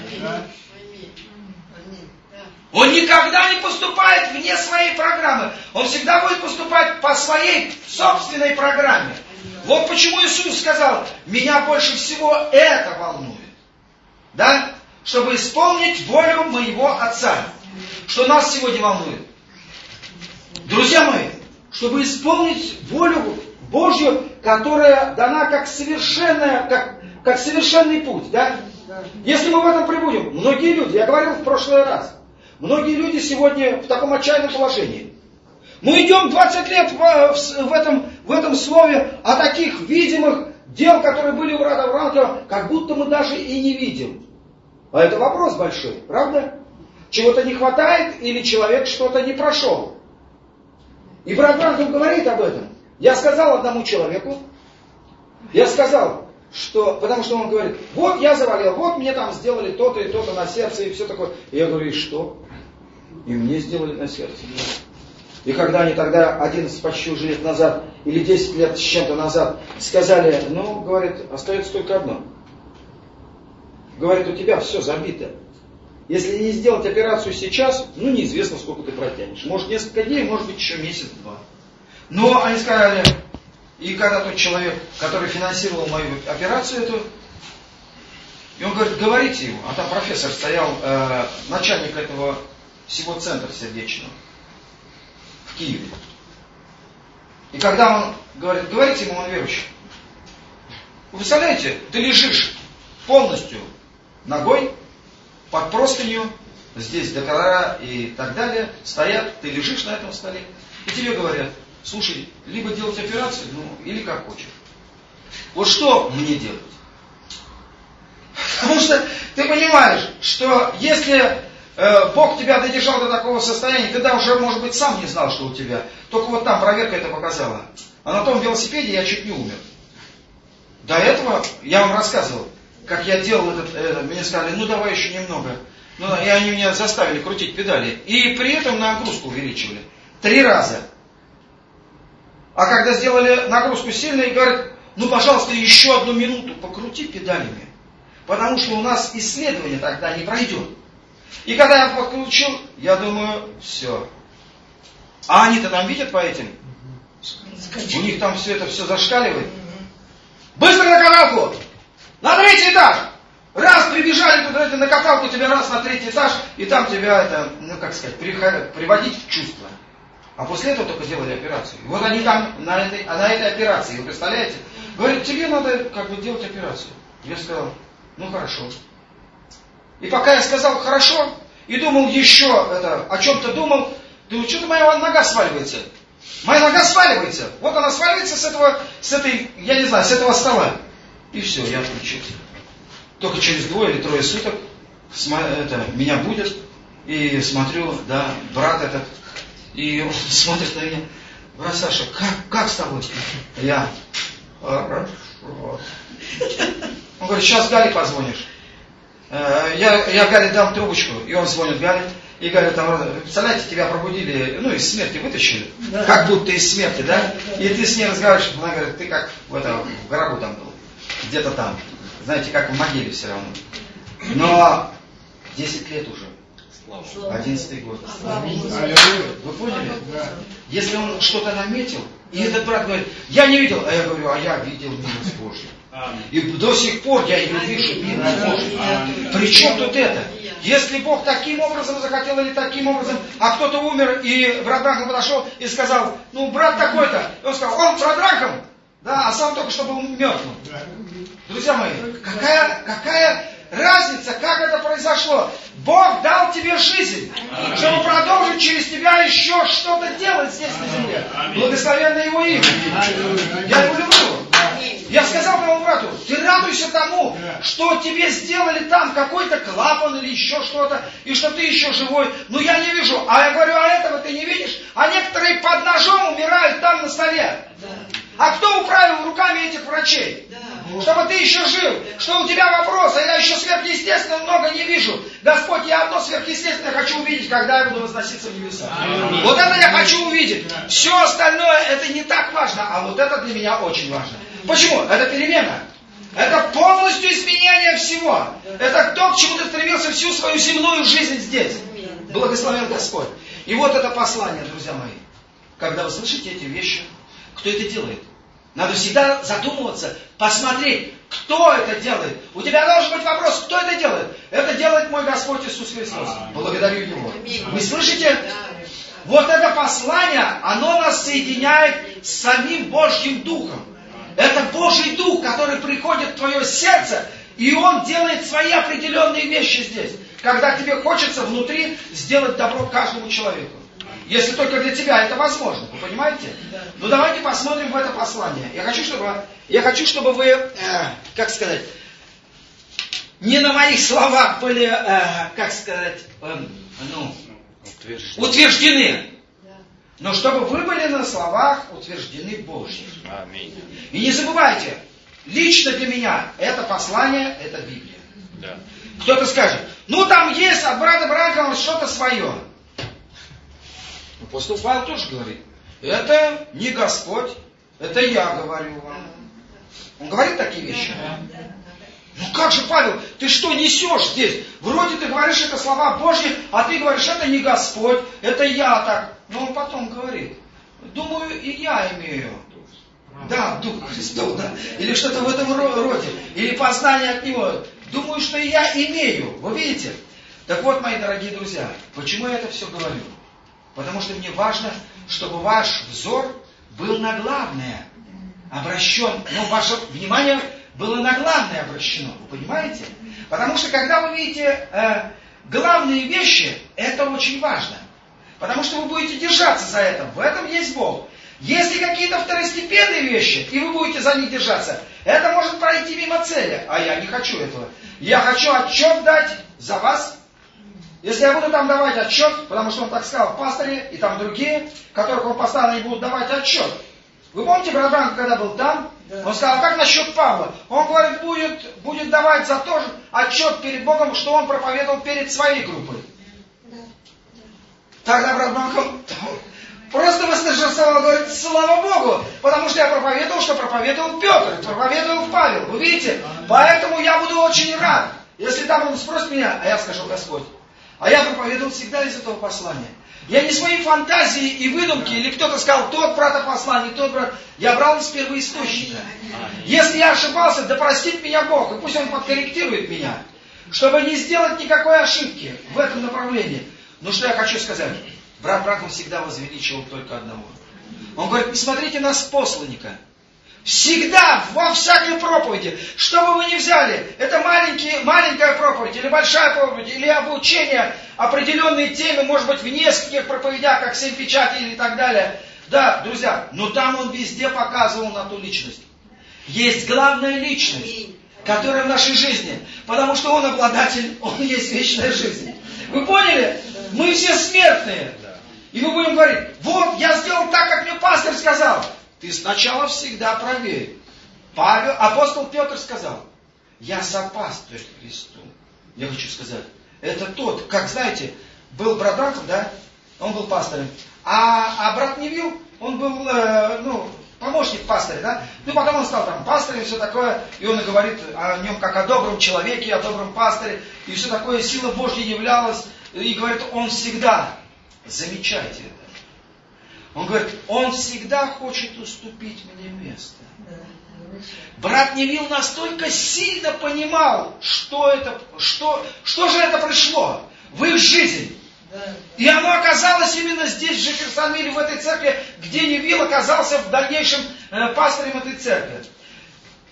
Он никогда не поступает вне своей программы. Он всегда будет поступать по своей собственной программе. Вот почему Иисус сказал, меня больше всего это волнует. Да? Чтобы исполнить волю моего Отца. Что нас сегодня волнует? Друзья мои, чтобы исполнить волю Божью, которая дана как совершенная, как совершенный путь. Да? Если мы в этом прибудем, многие люди, я говорил в прошлый раз, многие люди сегодня в таком отчаянном положении. Мы идем 20 лет в этом слове о таких видимых дел, которые были у брата Авраама, как будто мы даже и не видим. А это вопрос большой, правда? Чего-то не хватает или человек что-то не прошел. И брат Авраам говорит об этом. Я сказал одному человеку, что, потому что он говорит, вот я заболел, вот мне там сделали то-то и то-то на сердце и все такое. И я говорю, и что? И мне сделали на сердце. И когда они тогда 11 почти уже лет назад, или 10 лет с чем-то назад, сказали, говорит, остается только одно. Говорит, у тебя все забито. Если не сделать операцию сейчас, неизвестно, сколько ты протянешь. Может, несколько дней, может быть, еще месяц-два. Но они сказали, и когда тот человек, который финансировал мою операцию эту, и он говорит, говорите ему, а там профессор стоял, начальник этого всего центра сердечного в Киеве. И когда он говорит, говорите ему, он верующий. Вы представляете, ты лежишь полностью ногой, под простынью, здесь доктора и так далее стоят, ты лежишь на этом столе, и тебе говорят, слушай, либо делать операцию, или как хочешь. Вот что мне делать? Потому что ты понимаешь, что если Бог тебя додержал до такого состояния, ты уже, может быть, сам не знал, что у тебя. Только вот там проверка это показала. А на том велосипеде я чуть не умер. До этого я вам рассказывал, как я делал мне сказали, давай еще немного. И они меня заставили крутить педали. И при этом нагрузку увеличивали. 3 раза. А когда сделали нагрузку сильной, говорят, пожалуйста, еще 1 минуту покрути педалями. Потому что у нас исследование тогда не пройдет. И когда я подключил, я думаю, все. А они-то там видят по этим? У них там все это все зашкаливает. Быстро на каталку! На 3-й этаж! Раз прибежали туда на каталку, тебя раз на 3-й этаж, и там тебя приводить в чувство. А после этого только делали операцию. И вот они там на этой операции, вы представляете? Говорят, тебе надо делать операцию. Я сказал, хорошо. И пока я сказал хорошо, и думал еще о чем-то думал что-то моя нога сваливается. Моя нога сваливается. Вот она сваливается с этого стола. И все, я отключился. Только через 2 или 3 суток меня будет, и смотрю, брат этот, и он смотрит на меня, брат Саша, как с тобой? Я, хорошо. Он говорит, сейчас Гале позвонишь. Я Гале дам трубочку, и он звонит Гале, и Галя представляете, тебя пробудили, из смерти вытащили, как будто из смерти, да? И ты с ней разговариваешь, она говорит, ты как в гробу там был, где-то там, знаете, как в могиле все равно. Но 10 лет уже. 11-й год. Вы поняли? Если он что-то наметил, и этот брат говорит, я не видел, а я говорю, а я видел милость Божью. И до сих пор я ее вижу, милость Божью. Причем тут это? Если Бог таким образом захотел или таким образом, а кто-то умер, и брат Брахам подошел и сказал, брат такой-то, и он сказал, он брат Брахам, а сам только что был мертвым. Друзья мои, какая разница, как это произошло? Бог дал тебе жизнь, чтобы продолжить через тебя еще что-то делать здесь на земле. Благословенно Его имя. Я Его люблю. Я сказал моему брату, ты радуйся тому, что тебе сделали там какой-то клапан или еще что-то, и что ты еще живой. Но я не вижу. А я говорю, а этого ты не видишь? А некоторые под ножом умирают там на столе. А кто управил руками этих врачей? Чтобы ты еще жил, что у тебя вопрос, а я еще сверхъестественно много не вижу. Господь, я одно сверхъестественное хочу увидеть, когда я буду возноситься в небеса. Вот это я хочу увидеть. Все остальное, это не так важно, а вот это для меня очень важно. Почему? Это перемена. Это полностью изменение всего. Это то, к чему ты стремился всю свою земную жизнь здесь. Благословен Господь. И вот это послание, друзья мои. Когда вы слышите эти вещи, кто это делает? Надо всегда задумываться, посмотреть, кто это делает. У тебя должен быть вопрос, кто это делает? Это делает мой Господь Иисус Христос. Благодарю Его. Вы слышите? Вот это послание, оно нас соединяет с самим Божьим Духом. Это Божий Дух, который приходит в твое сердце, и Он делает свои определенные вещи здесь. Когда тебе хочется внутри сделать добро каждому человеку. Если только для тебя это возможно, вы понимаете? Ну давайте посмотрим в это послание. Я хочу, чтобы вы, как сказать, не на моих словах были, как сказать, утверждены. Но чтобы вы были на словах утверждены Божьи. И не забывайте, лично для меня это послание, это Библия. Да. Кто-то скажет, ну там есть от брата Бранхама что-то свое. Апостол Павел тоже говорит, это не Господь, это я говорю вам. Он говорит такие вещи. Ну как же, Павел, ты что несешь здесь? Вроде ты говоришь, это слова Божьи, а ты говоришь, это не Господь, это я так. Но он потом говорит, думаю, и я имею. Да, Дух Христов, да. Или что-то в этом роде. Или познание от Него. Думаю, что и я имею. Вы видите? Так вот, мои дорогие друзья, почему я это все говорю? Потому что мне важно, чтобы ваш взор был на главное обращен. Ну, ваше внимание было на главное обращено. Вы понимаете? Потому что когда вы видите главные вещи, это очень важно. Потому что вы будете держаться за это. В этом есть Бог. Если какие-то второстепенные вещи, и вы будете за них держаться, это может пройти мимо цели. А я не хочу этого. Я хочу отчет дать за вас. Если я буду там давать отчет, потому что он так сказал, пастыри и там другие, которых он поставил, они будут давать отчет. Вы помните, брат Бранхам, когда был там, он сказал, как насчет Павла? Он говорит, будет давать за то же отчет перед Богом, что он проповедовал перед своей группой. Тогда брат Бранхам просто восторжествовал, говорит, слава Богу, потому что я проповедовал, что проповедовал Петр, проповедовал Павел. Вы видите? Поэтому я буду очень рад, если там он спросит меня, а я скажу, Господь. А я проповедовал всегда из этого послания. Я не свои фантазии и выдумки, или кто-то сказал, тот брат о послании, тот брат. Я брал из первоисточника. Если я ошибался, да простит меня Бог, и пусть Он подкорректирует меня, чтобы не сделать никакой ошибки в этом направлении. Но что я хочу сказать? Брат Бранхам всегда возвеличивал только одного. Он говорит, не смотрите на посланника. Всегда, во всякой проповеди, что бы вы ни взяли, это маленькая проповедь, или большая проповедь, или обучение определенной теме, может быть, в нескольких проповедях, как 7 печатей или так далее. Да, друзья, но там он везде показывал на ту личность. Есть главная личность, которая в нашей жизни, потому что он обладатель, он есть вечная жизнь. Вы поняли? Мы все смертные. И мы будем говорить, вот, я сделал так, как мне пастор сказал. Ты сначала всегда проверь. Апостол Петр сказал, я сопастырь Христу. Я хочу сказать, это тот, как знаете, был брат Бранхам, да, он был пастором, а брат Невилл, он был, помощник пастыря, да, потом он стал там пастором и все такое, и он говорит о нем как о добром человеке, о добром пастыре, и все такое, сила Божья являлась, и говорит, он всегда, замечайте это, он говорит, он всегда хочет уступить мне место. Брат Невилл настолько сильно понимал, что же это пришло в их жизнь. И оно оказалось именно здесь, в Джефферсонвилле, в этой церкви, где Невилл оказался в дальнейшем пастором этой церкви.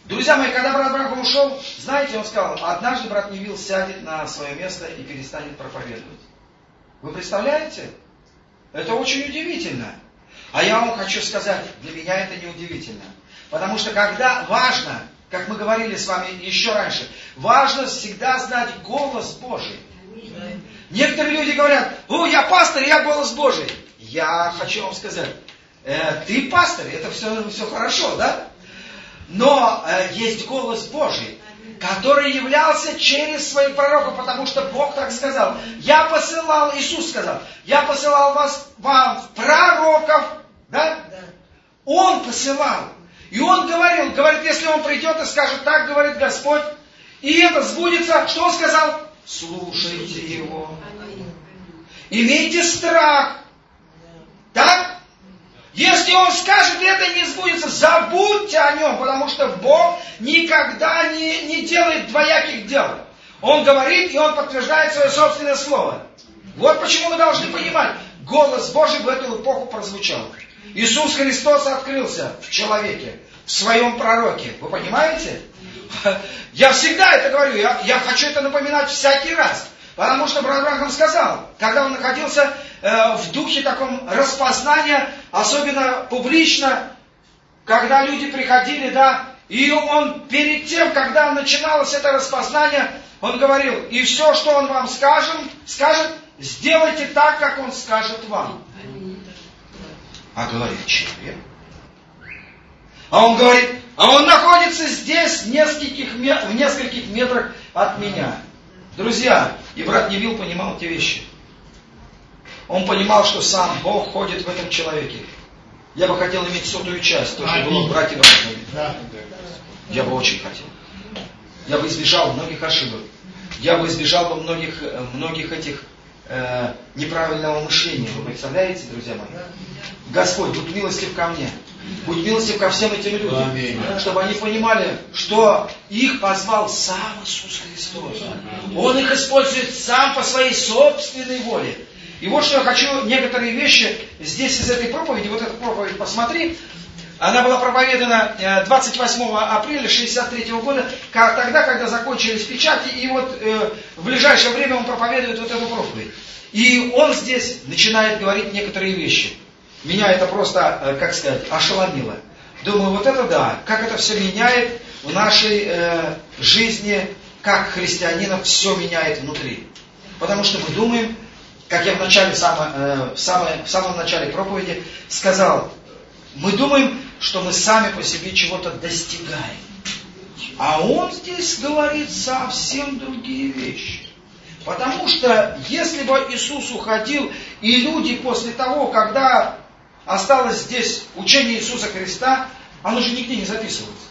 Друзья мои, когда брат Бранхам ушел, знаете, он сказал, однажды брат Невилл сядет на свое место и перестанет проповедовать. Вы представляете? Это очень удивительно. А я вам хочу сказать, для меня это не удивительно. Потому что когда важно, как мы говорили с вами еще раньше, важно всегда знать голос Божий. Некоторые люди говорят, я пастор, я голос Божий. Я хочу вам сказать, ты пастор, это все хорошо, да? Но есть голос Божий, который являлся через своих пророков, потому что Бог так сказал. Иисус сказал, я посылал вам пророков, да? Он посылал. И он говорит, если он придет и скажет, так говорит Господь, и это сбудется, что он сказал? Слушайте его. Имейте страх. Так? Если он скажет, это не сбудется, забудьте о нем, потому что Бог никогда не делает двояких дел. Он говорит, и он подтверждает свое собственное слово. Вот почему мы должны понимать, голос Божий в эту эпоху прозвучал. Иисус Христос открылся в человеке, в своем пророке. Вы понимаете? Я всегда это говорю, я хочу это напоминать всякий раз. Потому что брат Бранхам сказал, когда он находился в духе таком распознания, особенно публично, когда люди приходили, да, и он перед тем, когда начиналось это распознание, он говорил, и все, что он вам скажет, сделайте так, как он скажет вам. А говорит человек. А он говорит, он находится здесь, в нескольких метрах от меня. Друзья, и брат Невилл понимал эти вещи. Он понимал, что сам Бог ходит в этом человеке. Я бы хотел иметь 100-ю часть, то, что было в брате Бранхаме. Я бы очень хотел. Я бы избежал многих ошибок. Я бы избежал бы многих этих неправильного мышления. Вы представляете, друзья мои? Господь, будь милостив ко мне. Будь милостив ко всем этим людям. Чтобы они понимали, что их позвал сам Иисус Христос. Он их использует сам по своей собственной воле. И вот что я хочу, некоторые вещи здесь из этой проповеди, вот эту проповедь посмотри. Она была проповедана 28 апреля 1963 года, тогда, когда закончились печати, и вот в ближайшее время он проповедует вот эту проповедь. И он здесь начинает говорить некоторые вещи. Меня это просто, как сказать, ошеломило. Думаю, вот это да, как это все меняет в нашей жизни, как христианинов все меняет внутри. Потому что мы думаем, как я в самом начале проповеди сказал, мы думаем, что мы сами по себе чего-то достигаем. А он здесь говорит совсем другие вещи. Потому что если бы Иисус уходил, и люди после того, когда осталось здесь учение Иисуса Христа, оно же нигде не записывается.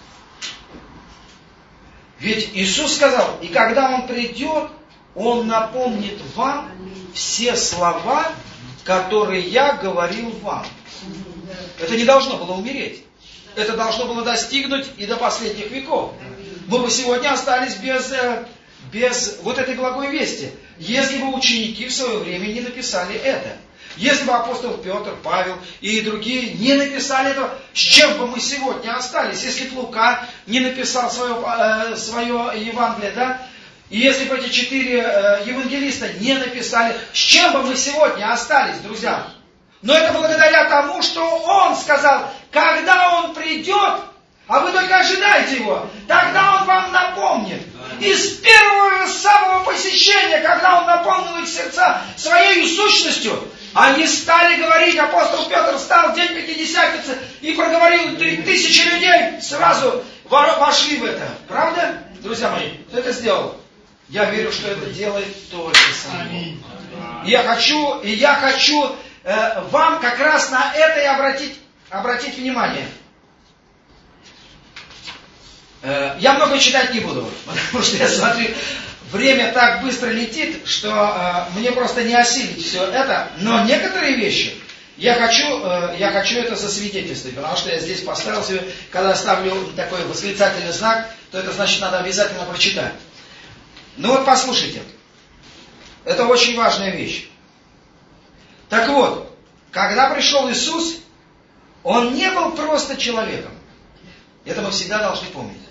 Ведь Иисус сказал, и когда Он придет, Он напомнит вам все слова, которые я говорил вам. Это не должно было умереть. Это должно было достигнуть и до последних веков. Мы бы сегодня остались без вот этой благой вести, если бы ученики в свое время не написали это. Если бы апостол Петр, Павел и другие не написали этого, с чем бы мы сегодня остались? Если бы Лука не написал свое Евангелие, да? И если бы эти 4 евангелиста не написали, с чем бы мы сегодня остались, друзья? Но это благодаря тому, что Он сказал, когда Он придет, а вы только ожидайте Его, тогда Он вам напомнит. И с первого самого посещения, когда Он наполнил их сердца своей сущностью, они стали говорить, апостол Петр встал в день Пятидесятницы и проговорил, 3000 людей сразу вошли в это. Правда, друзья мои? Кто это сделал? Я верю, что это делает только сам Бог. И я хочу вам как раз на это и обратить внимание. Я много читать не буду, потому что я смотрю, время так быстро летит, что мне просто не осилить все это. Но некоторые вещи я хочу это засвидетельствовать, потому что я здесь поставил себе, когда ставлю такой восклицательный знак, то это значит надо обязательно прочитать. Ну вот послушайте, это очень важная вещь. Так вот, когда пришел Иисус, Он не был просто человеком. Это мы всегда должны помнить.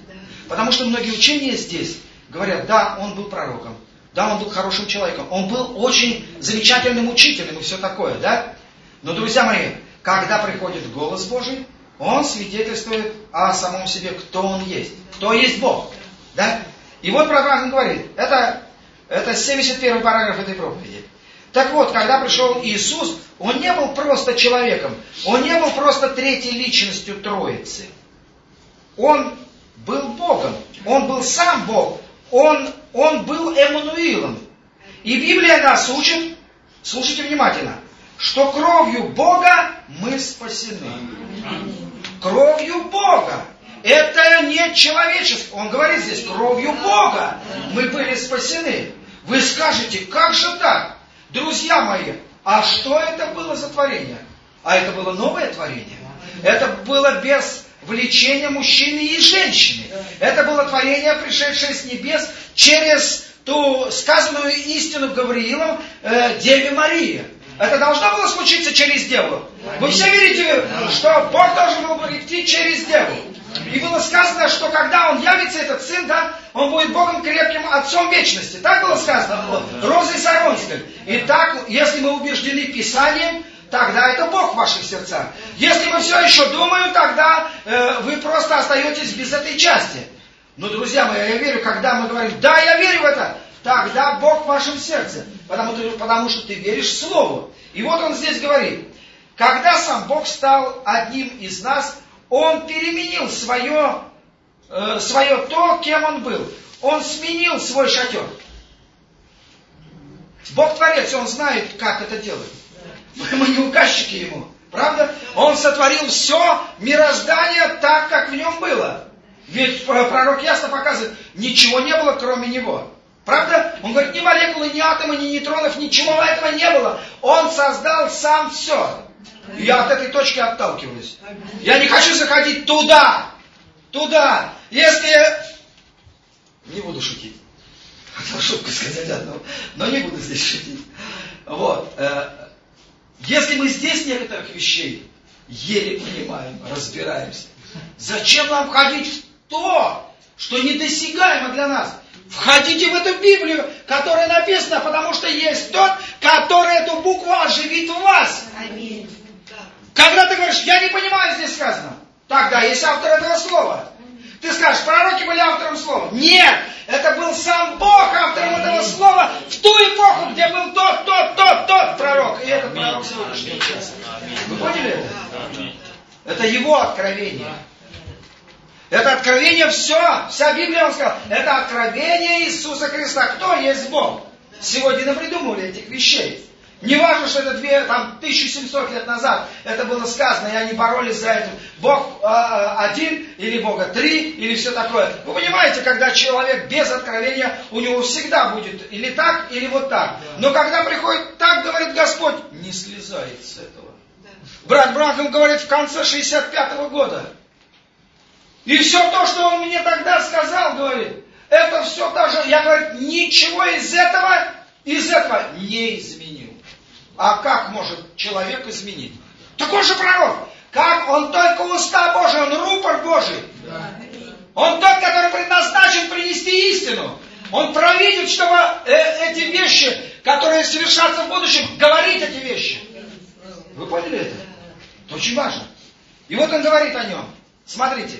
Потому что многие учения здесь говорят, да, он был пророком, да, он был хорошим человеком, он был очень замечательным учителем и все такое, да? Но, друзья мои, когда приходит голос Божий, он свидетельствует о самом себе, кто он есть. Кто есть Бог. Да? И вот про Авраам говорит, это 71 параграф этой проповеди. Так вот, когда пришел Иисус, он не был просто человеком, он не был просто третьей личностью Троицы. Он был Богом, он был сам Бог, он был Эммануилом. И Библия нас учит, слушайте внимательно, что кровью Бога мы спасены. Кровью Бога. Это не человечество. Он говорит здесь, кровью Бога мы были спасены. Вы скажете, как же так? Друзья мои, а что это было за творение? А это было новое творение. Это было без влечения мужчины и женщины. Это было творение, пришедшее с небес через ту сказанную истину Гавриилом Деве Марии. Это должно было случиться через Деву. Вы все видите, что Бог должен был прийти через Деву. И было сказано, что когда Он явится, этот Сын, да, Он будет Богом крепким Отцом вечности. Так было сказано Розой Саронской. Итак, если мы убеждены Писанием, тогда это Бог в ваших сердцах. Если мы все еще думаем, тогда вы просто остаетесь без этой части. Но, друзья мои, я верю, когда мы говорим, да, я верю в это, тогда Бог в вашем сердце. Потому что ты веришь Слову. И вот Он здесь говорит, когда сам Бог стал одним из нас, Он переменил свое то, кем Он был. Он сменил свой шатер. Бог Творец, Он знает, как это делать. Мы не указчики Ему. Правда? Он сотворил все мироздание так, как в нем было. Ведь пророк ясно показывает, ничего не было, кроме Него. Правда? Он говорит, ни молекулы, ни атомы, ни нейтронов, ничего этого не было. Он создал сам все. И я от этой точки отталкиваюсь. Я не хочу заходить туда. Если... Не буду шутить. Хотел шутку сказать одну, но не буду здесь шутить. Вот. Если мы здесь некоторых вещей еле понимаем, разбираемся, зачем нам входить в то, что недосягаемо для нас? Входите в эту Библию, которая написана, потому что есть тот, который эту букву оживит в вас. Аминь. Когда ты говоришь, я не понимаю, здесь сказано, тогда есть автор этого слова. Ты скажешь, пророки были автором слова. Нет, это был сам Бог автором этого слова в ту эпоху, где был тот пророк. И этот пророк сегодняшнего часа. Вы поняли это? Это его откровение. Это откровение вся Библия, он сказал, это откровение Иисуса Христа. Кто есть Бог? Сегодня напридумывали этих вещей. Не важно, что это 1700 лет назад это было сказано, и они боролись за это. Бог один, или Бога три, или все такое. Вы понимаете, когда человек без откровения, у него всегда будет или так, или вот так. Но когда приходит так, говорит Господь, не слезает с этого. Брат Бранхам говорит в конце 65-го года. И все то, что он мне тогда сказал, говорит, это все тоже, я, говорю, ничего из этого не изменил. А как может человек изменить? Такой же пророк. Как? Он только уста Божии, он рупор Божий. Он тот, который предназначен принести истину. Он провидит, чтобы эти вещи, которые совершатся в будущем, говорить эти вещи. Вы поняли это? Это очень важно. И вот он говорит о нем. Смотрите.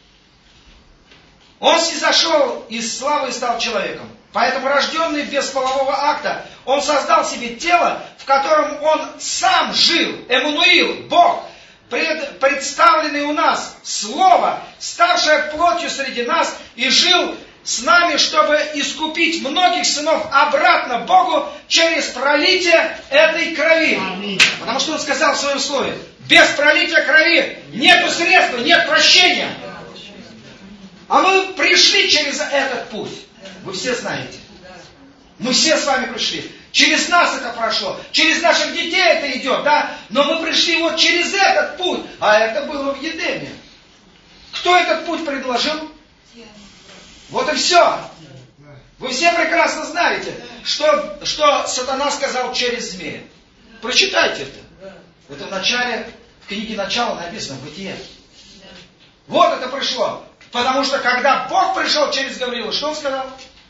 Он снизошел из славы и стал человеком. Поэтому, рожденный без полового акта, он создал себе тело, в котором он сам жил. Эммануил, Бог, представленный у нас, Слово, ставшее плотью среди нас, и жил с нами, чтобы искупить многих сынов обратно Богу через пролитие этой крови. Потому что он сказал в своем слове, без пролития крови нету средства, нет прощения. А мы пришли через этот путь. Вы все знаете. Мы все с вами пришли. Через нас это прошло. Через наших детей это идет, да? Но мы пришли вот через этот путь. А это было в Едеме. Кто этот путь предложил? Вот и все. Вы все прекрасно знаете, что сатана сказал через змея. Прочитайте это. Это в начале, в книге «Начало» написано, Бытие. Вот это пришло. Потому что когда Бог пришел через Гавриила, что Он сказал?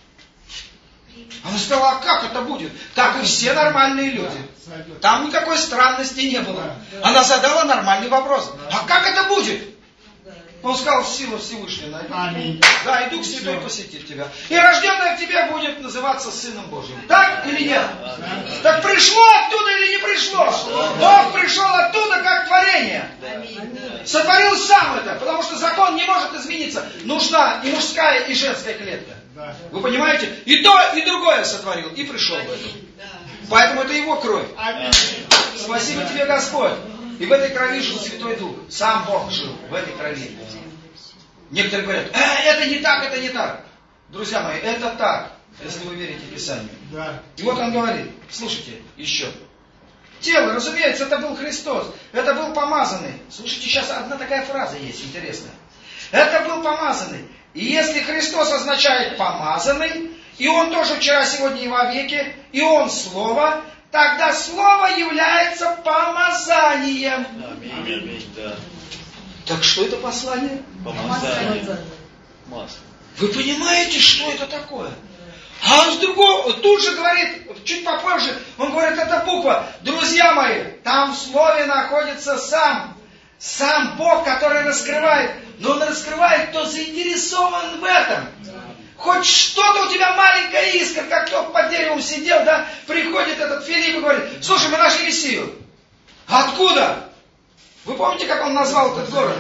Она сказала, а как это будет? Как и все нормальные люди. Там никакой странности не было. Она задала нормальный вопрос. А как это будет? Он сказал, сила Всевышнего найдет. Да, и Дух Святой посетит тебя. И рожденное в тебе будет называться Сыном Божьим. Так или нет? Так пришло оттуда или не пришло? Бог пришел оттуда как творение. Сотворил сам это, потому что закон не может измениться. Нужна и мужская, и женская клетка. Вы понимаете? И то, и другое сотворил, и пришел в это. Поэтому это его кровь. Спасибо тебе, Господь. И в этой крови жил Святой Дух. Сам Бог жил в этой крови. Некоторые говорят, это не так, это не так. Друзья мои, это так, если вы верите Писанию. И вот он говорит, слушайте, еще. Тело, разумеется, это был Христос. Это был помазанный. Слушайте, сейчас одна такая фраза есть интересная. Это был помазанный. И если Христос означает помазанный, и Он тоже вчера, сегодня и вовеки, и Он Слово, тогда Слово является помазанием. Аминь. Да. Так что это послание? Помазание. Вы понимаете, что это такое? А с другого, тут же говорит, чуть попозже, он говорит, это буква. Друзья мои, там в слове находится сам Бог, который раскрывает. Но Он раскрывает, кто заинтересован в этом. Хоть что-то у тебя маленькая искра, как кто под деревом сидел, да, приходит этот Филипп и говорит, слушай, мы нашли Мессию. Откуда? Вы помните, как он назвал этот город?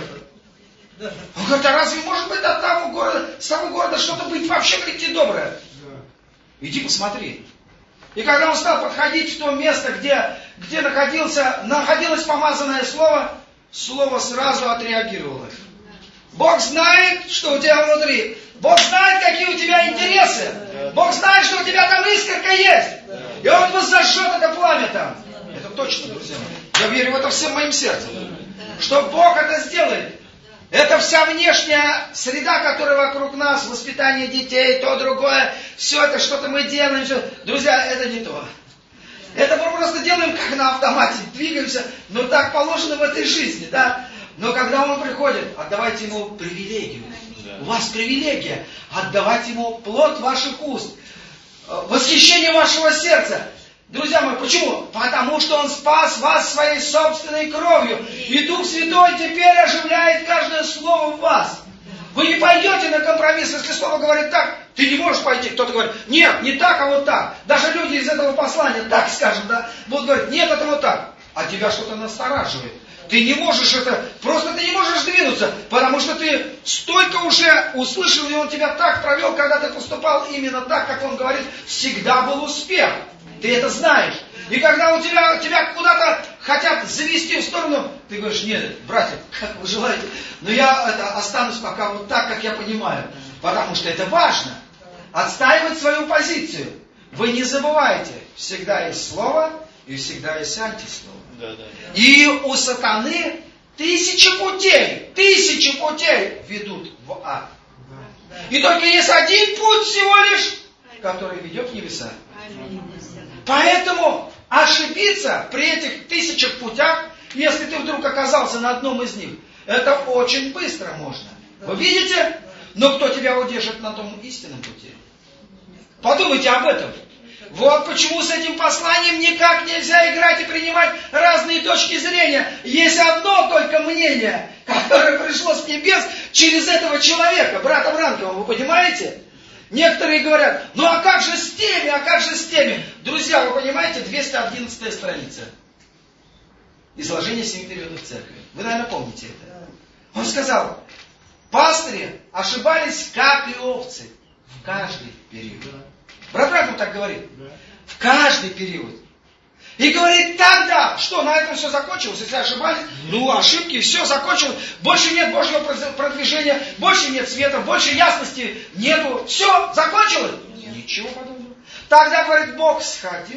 Он говорит, а разве может быть от того города, с того города что-то быть вообще, говорите, доброе? Иди посмотри. И когда он стал подходить в то место, где находилось помазанное слово, слово сразу отреагировало. Бог знает, что у тебя внутри. Бог знает, какие у тебя интересы. Бог знает, что у тебя там искорка есть. И Он воззажжет это пламя там. Это точно, друзья мои. Я верю в это всем моим сердцем. Что Бог это сделает. Это вся внешняя среда, которая вокруг нас, воспитание детей, то, другое, все это что-то мы делаем. Все. Друзья, это не то. Это мы просто делаем как на автомате, двигаемся, но так положено в этой жизни, да. Но когда Он приходит, отдавайте Ему привилегию. У вас привилегия отдавать Ему плод ваших уст, восхищение вашего сердца. Друзья мои, почему? Потому что Он спас вас своей собственной кровью. И Дух Святой теперь оживляет каждое слово в вас. Вы не пойдете на компромисс, если слово говорит так, ты не можешь пойти. Кто-то говорит, нет, не так, а вот так. Даже люди из этого послания, так скажем, да, будут говорить, нет, это вот так. А тебя что-то настораживает. Ты не можешь просто ты не можешь двинуться, потому что ты столько уже услышал, и Он тебя так провел, когда ты поступал именно так, как Он говорит, всегда был успех. Ты это знаешь. И когда тебя куда-то хотят завести в сторону, ты говоришь, нет, братья, как вы желаете, но я останусь пока вот так, как я понимаю. Потому что это важно. Отстаивать свою позицию. Вы не забывайте, всегда есть слово и всегда есть антислово. И у сатаны тысячи путей ведут в ад. И только есть один путь всего лишь, который ведет в небеса. Поэтому ошибиться при этих тысячах путях, если ты вдруг оказался на одном из них, это очень быстро можно. Вы видите? Но кто тебя удержит на том истинном пути? Подумайте об этом. Вот почему с этим посланием никак нельзя играть и принимать разные точки зрения. Есть одно только мнение, которое пришло с небес через этого человека, брата Бранкова, вы понимаете? Некоторые говорят, ну а как же с теми, Друзья, вы понимаете, 211 страница. Изложение 7 периодов церкви. Вы, наверное, помните это. Он сказал, пастыри ошибались, как и овцы, в каждый период. Брат Бранков так говорит. В каждый период. И говорит, тогда, что, на этом все закончилось, если ошибались? Ну, ошибки, все закончилось. Больше нет Божьего продвижения, больше нет света, больше ясности нету. Все, закончилось? Ничего подобного. Тогда, говорит, Бог сходил.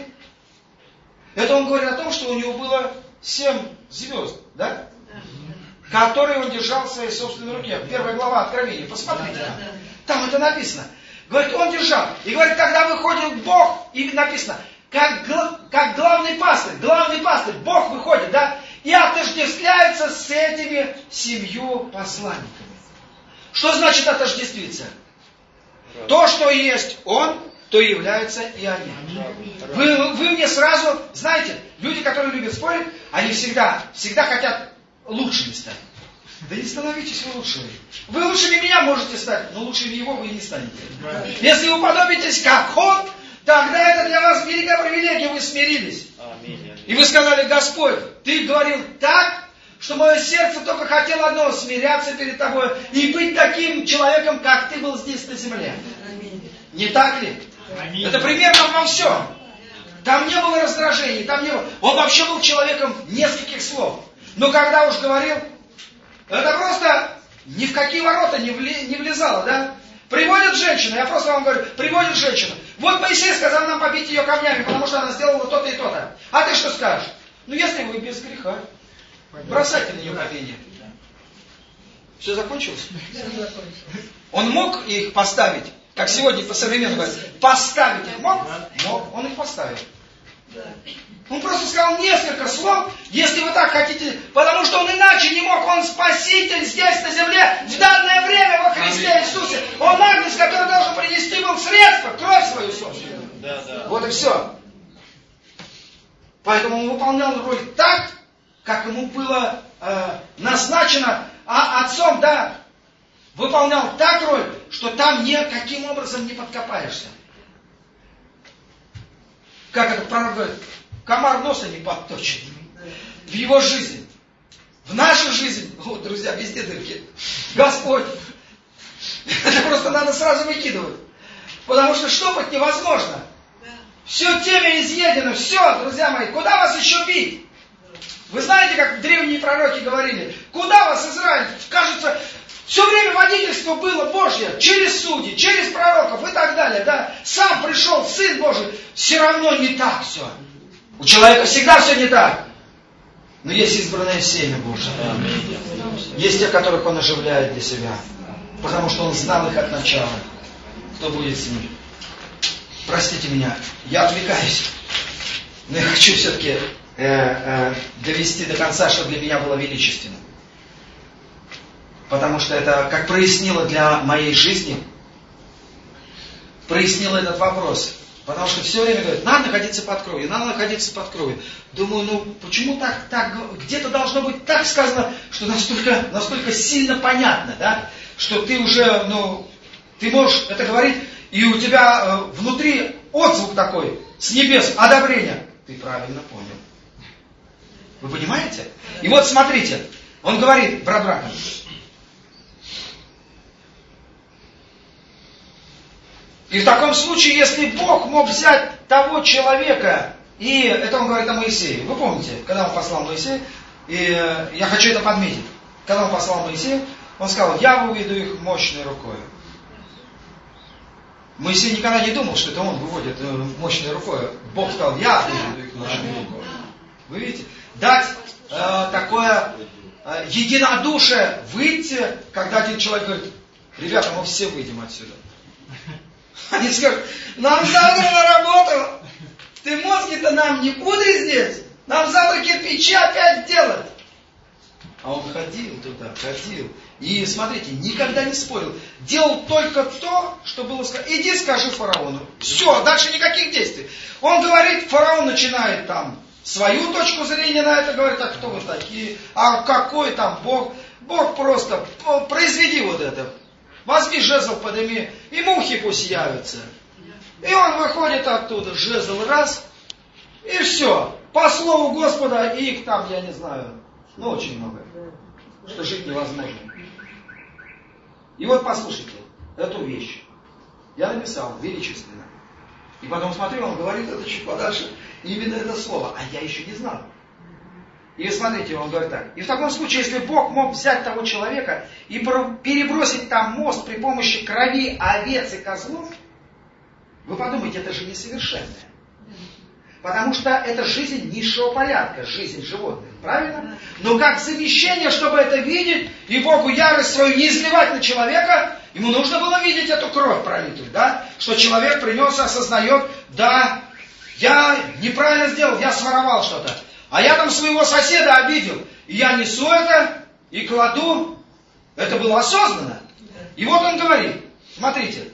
Это он говорит о том, что у него было 7 звезд, да? Которые он держал в своей собственной руке. Первая глава Откровения, посмотрите. Там это написано. Говорит, он держал. И говорит, когда выходил Бог, и написано, как главный пастырь, Бог выходит, да, и отождествляется с этими 7 посланниками. Что значит отождествиться? То, что есть Он, то и является и они. Вы мне сразу, знаете, люди, которые любят спорить, они всегда хотят лучшими стать. Да не становитесь вы лучшими. Вы лучшими меня можете стать, но лучшими его вы не станете. Если вы уподобитесь как Он, тогда это для вас великая привилегия, вы смирились. И вы сказали: Господь, Ты говорил так, что мое сердце только хотело одного — смиряться перед Тобой и быть таким человеком, как Ты был здесь на земле. Не так ли? Это примерно во всем. Там не было раздражений, там не было. Он вообще был человеком нескольких слов. Но когда уж говорил, это просто ни в какие ворота не влезало, да? Приводит женщину, я просто вам говорю, приводит женщину. Вот Моисей сказал нам побить ее камнями, потому что она сделала то-то и то-то. А ты что скажешь? Ну, если вы без греха, бросайте на нее камень. Все закончилось? Он мог их поставить, как сегодня по-современному говорят, поставить их мог? Мог, он их поставил. Он просто сказал несколько слов, если вы так хотите, потому что он иначе не мог. Он спаситель здесь на земле в данное время во Христе Иисусе. Он агнец, который должен принести был средство, кровь свою собственную. Вот и все. Поэтому он выполнял роль так, как ему было назначено, а отцом, да, выполнял так роль, что там никаким образом не подкопаешься. Как этот пророк говорит, комар носа не подточит. В его жизни. В нашу жизнь. Вот, друзья, везде дырки. Господь. Это просто надо сразу выкидывать. Потому что штопать невозможно. Все темя изъедено. Все, друзья мои. Куда вас еще бить? Вы знаете, как древние пророки говорили. Куда вас, Израиль? Кажется, все время водительство было Божье, через судей, через пророков и так далее. Да? Сам пришел Сын Божий, все равно не так все. У человека всегда все не так. Но есть избранное семя Божие. Есть те, которых Он оживляет для себя. Потому что Он знал их от начала. Кто будет с ними? Простите меня, я отвлекаюсь. Но я хочу все-таки довести до конца, чтобы для меня было величественно. Потому что это как прояснило для моей жизни, прояснило этот вопрос. Потому что все время говорят, надо находиться под кровью, надо находиться под кровью. Думаю, ну почему так где-то должно быть так сказано, что настолько сильно понятно, да? Что ты уже, ты можешь это говорить, и у тебя внутри отзвук такой, с небес, одобрение. Ты правильно понял. Вы понимаете? И вот смотрите, он говорит, брат Бракон, и в таком случае, если Бог мог взять того человека, и это он говорит о Моисее. Вы помните, когда он послал Моисея, и я хочу это подметить. Когда он послал Моисея, он сказал, я выведу их мощной рукой. Моисей никогда не думал, что это он выводит мощной рукой. Бог сказал, я выведу их мощной рукой. Вы видите? Дать такое единодушие, выйти, когда один человек говорит, ребята, мы все выйдем отсюда. Они скажут, нам завтра на работу, ты мозги-то нам не пудри здесь, нам завтра кирпичи опять делать. А он ходил туда, ходил. И смотрите, никогда не спорил. Делал только то, что было сказано. Иди скажи фараону. Все, дальше никаких действий. Он говорит, фараон начинает там свою точку зрения на это, говорит, а кто вы такие, а какой там Бог. Бог просто, произведи вот это. Возьми жезл, подними, и мухи пусть явятся. И он выходит оттуда, жезл раз, и все. По слову Господа, и их там, я не знаю, очень много, что жить невозможно. И вот послушайте эту вещь. Я написал величественно. И потом смотрю, он говорит это чуть подальше, именно это слово, а я еще не знал. И смотрите, он говорит так. И в таком случае, если Бог мог взять того человека и перебросить там мост при помощи крови овец и козлов, вы подумайте, это же несовершенное. Потому что это жизнь низшего порядка, жизнь животных. Правильно? Но как замещение, чтобы это видеть, и Богу ярость свою не изливать на человека, ему нужно было видеть эту кровь пролитую, да? Что человек принес и осознает, да, я неправильно сделал, я своровал что-то. А я там своего соседа обидел. И я несу это и кладу. Это было осознанно. И вот он говорит, смотрите,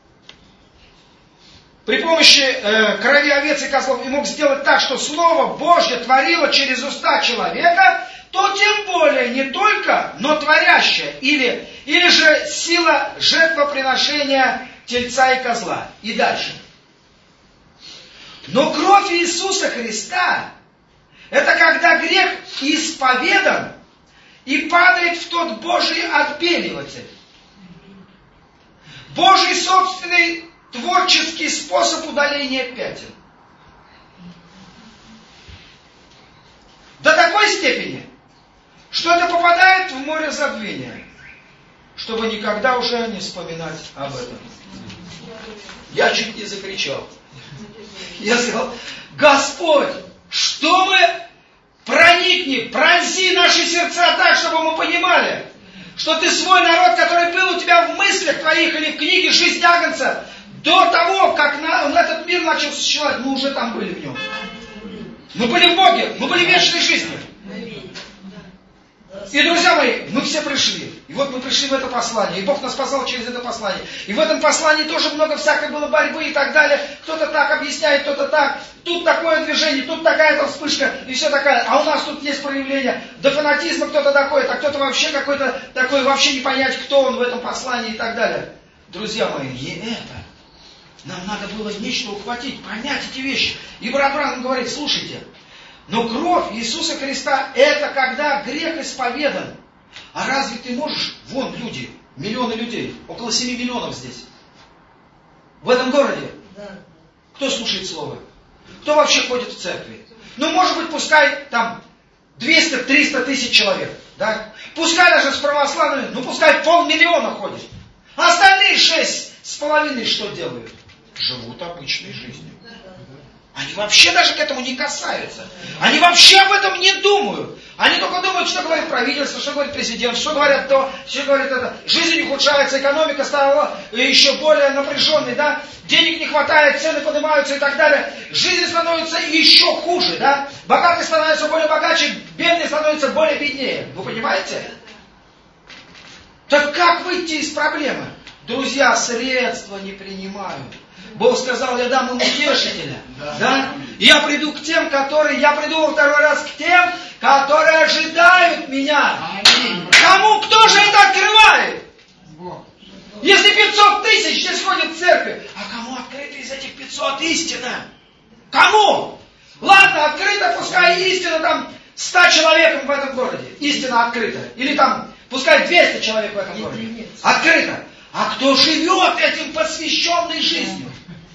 при помощи крови овец и козлов и мог сделать так, что Слово Божье творило через уста человека, то тем более не только, но творящее, или же сила жертвоприношения тельца и козла. И дальше. Но кровь Иисуса Христа, это когда грех исповедан и падает в тот Божий отбеливатель. Божий собственный творческий способ удаления пятен. До такой степени, что это попадает в море забвения, чтобы никогда уже не вспоминать об этом. Я чуть не закричал. Я сказал, Господь, что мы проникни, пронзи наши сердца так, чтобы мы понимали, что Ты свой народ, который был у Тебя в мыслях Твоих или в книге «Жизнь Агнца», до того, как этот мир начал существовать, мы уже там были в нем. Мы были в Боге, мы были в вечной жизни. И, друзья мои, мы все пришли. И вот мы пришли в это послание. И Бог нас послал через это послание. И в этом послании тоже много всякой было борьбы и так далее. Кто-то так объясняет, кто-то так. Тут такое движение, тут такая-то вспышка и все такое. А у нас тут есть проявление. До фанатизма кто-то такой, а кто-то вообще какой-то такой, вообще не понять, кто он в этом послании и так далее. Друзья мои, не это. Нам надо было нечто ухватить, понять эти вещи. И брат Бранхам говорит, слушайте, но кровь Иисуса Христа, это когда грех исповедан. А разве ты можешь, вон люди, миллионы людей, около 7 миллионов здесь, в этом городе, кто слушает Слово? Кто вообще ходит в церкви? Ну, может быть, пускай там 200-300 тысяч человек, да? Пускай даже с православными, ну, пускай 500 000 ходит. А остальные 6,5 что делают? Живут обычной жизнью. Они вообще даже к этому не касаются. Они вообще об этом не думают. Они только думают, что говорит правительство, что говорит президент, что говорят то, что говорит это. Жизнь ухудшается, экономика стала еще более напряженной, да? Денег не хватает, цены поднимаются и так далее. Жизнь становится еще хуже, да? Богатый становится более богаче, бедный становится более беднее. Вы понимаете? Так как выйти из проблемы? Друзья, средства не принимают. Бог сказал, я дам им утешителя. Да? Я приду к тем, я приду во второй раз к тем, которые ожидают меня. Кому, кто же это открывает? Если 500 тысяч здесь ходит в церковь, а кому открыта из этих 500 истина? Кому? Ладно, открыта, пускай истина там 100 человек в этом городе. Истина открыта. Или там, пускай 200 человек в этом городе. Открыто. А кто живет этим посвященной жизнью?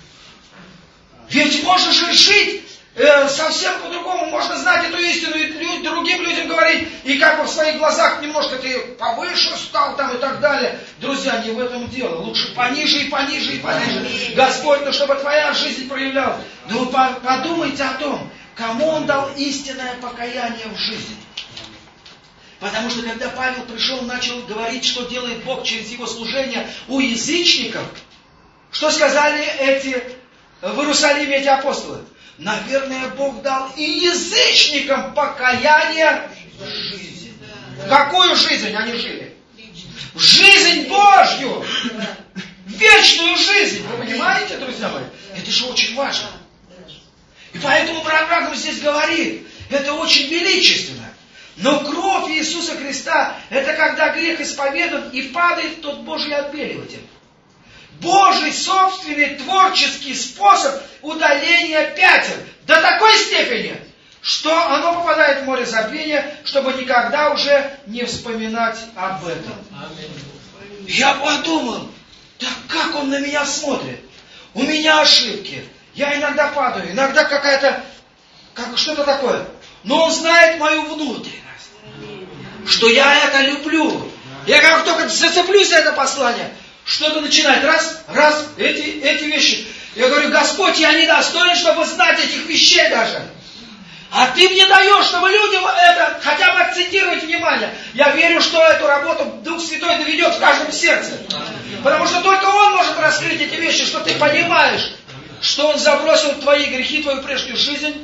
Ведь можно же жить совсем по-другому, можно знать эту истину и другим людям говорить, и как бы в своих глазах немножко ты повыше стал там и так далее. Друзья, не в этом дело. Лучше пониже и пониже и пониже. Господь, ну чтобы твоя жизнь проявлялась. Но вы подумайте о том, кому Он дал истинное покаяние в жизни. Потому что когда Павел пришел, начал говорить, что делает Бог через его служение у язычников, что сказали в Иерусалиме эти апостолы? Наверное, Бог дал и язычникам покаяние в жизнь. В какую жизнь они жили? В жизнь Божью! В вечную жизнь! Вы понимаете, друзья мои? Это же очень важно. И поэтому брат Бранхам здесь говорит, это очень величественно. Но кровь Иисуса Христа, это когда грех исповедан и падает в тот Божий отбеливатель. Божий собственный творческий способ удаления пятен до такой степени, что оно попадает в море забвения, чтобы никогда уже не вспоминать об этом. Я подумал, так как Он на меня смотрит? У меня ошибки, я иногда падаю, иногда что-то такое. Но Он знает мою внутренность, что я это люблю. Я как только зацеплюсь за это послание, что-то начинает, раз, эти вещи. Я говорю, Господь, я не достоин, чтобы знать этих вещей даже. А Ты мне даешь, чтобы людям это хотя бы акцентировать внимание. Я верю, что эту работу Дух Святой доведет в каждом сердце. Потому что только Он может раскрыть эти вещи, что ты понимаешь, что Он забросил твои грехи, твою прежнюю жизнь,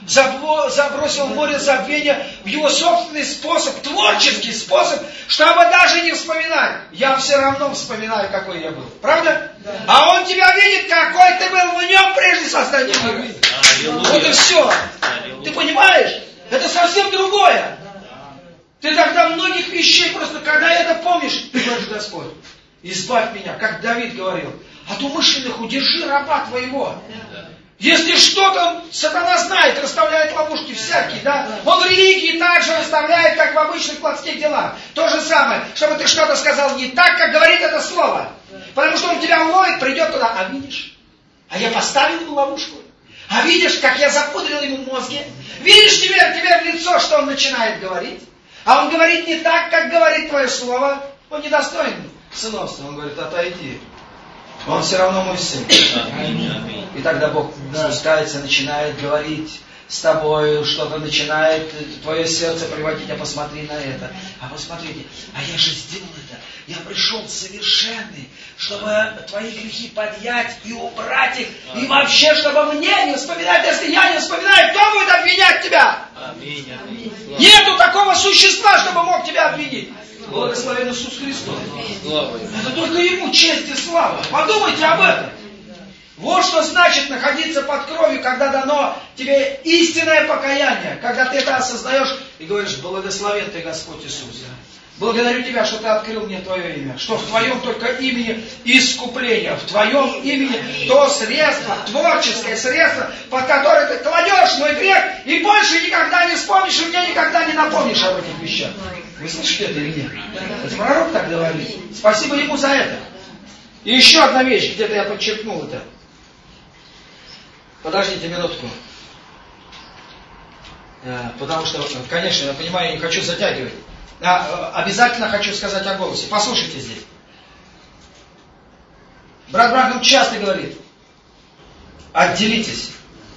забросил в море забвения в его собственный способ, творческий способ, чтобы даже не вспоминать. Я все равно вспоминаю, какой я был. Правда? Да. А он тебя видит, какой ты был в нем прежде создания мира. Вот и все. Ты понимаешь? Это совсем другое. Ты тогда многих вещей просто, когда это помнишь, ты говоришь: Господь, избавь меня, как Давид говорил, от умышленных удержи раба твоего. Если что-то сатана знает, расставляет ловушки всякие, да? Он в религии также расставляет, как в обычных плотских делах. То же самое, чтобы ты что-то сказал не так, как говорит это слово. Потому что он тебя ловит, придет туда. А видишь? А я поставил ему ловушку. А видишь, как я запудрил ему мозги? Видишь тебе в лицо, что он начинает говорить? А он говорит не так, как говорит твое слово. Он недостоин сыновства. Он говорит: отойди. Он все равно мой сын. И тогда Бог спускается, начинает говорить с тобой, что-то начинает твое сердце приводить: а посмотри на это, а посмотрите, а я же сделал это, я пришел совершенный, чтобы твои грехи поднять и убрать их, и вообще, чтобы мне не вспоминать. Если я не вспоминаю, кто будет обвинять тебя? Нету такого существа, чтобы мог тебя обвинить. Благословен Иисус Христос. Это только Ему честь и слава. Подумайте об этом. Вот что значит находиться под кровью, когда дано тебе истинное покаяние. Когда ты это осознаешь и говоришь: благословен ты, Господь Иисус. Благодарю Тебя, что Ты открыл мне Твое имя. Что в Твоем только имени искупление. В Твоем имени то средство, творческое средство, под которое ты кладешь мой грех, и больше никогда не вспомнишь, и мне никогда не напомнишь об этих вещах. Вы слышите это или нет? Это пророк так говорит. Спасибо ему за это. И еще одна вещь, где-то я подчеркнул это. Подождите минутку. Потому что, конечно, я понимаю, я не хочу затягивать. Обязательно хочу сказать о голосе. Послушайте здесь. Брат Бранхам часто говорит: отделитесь.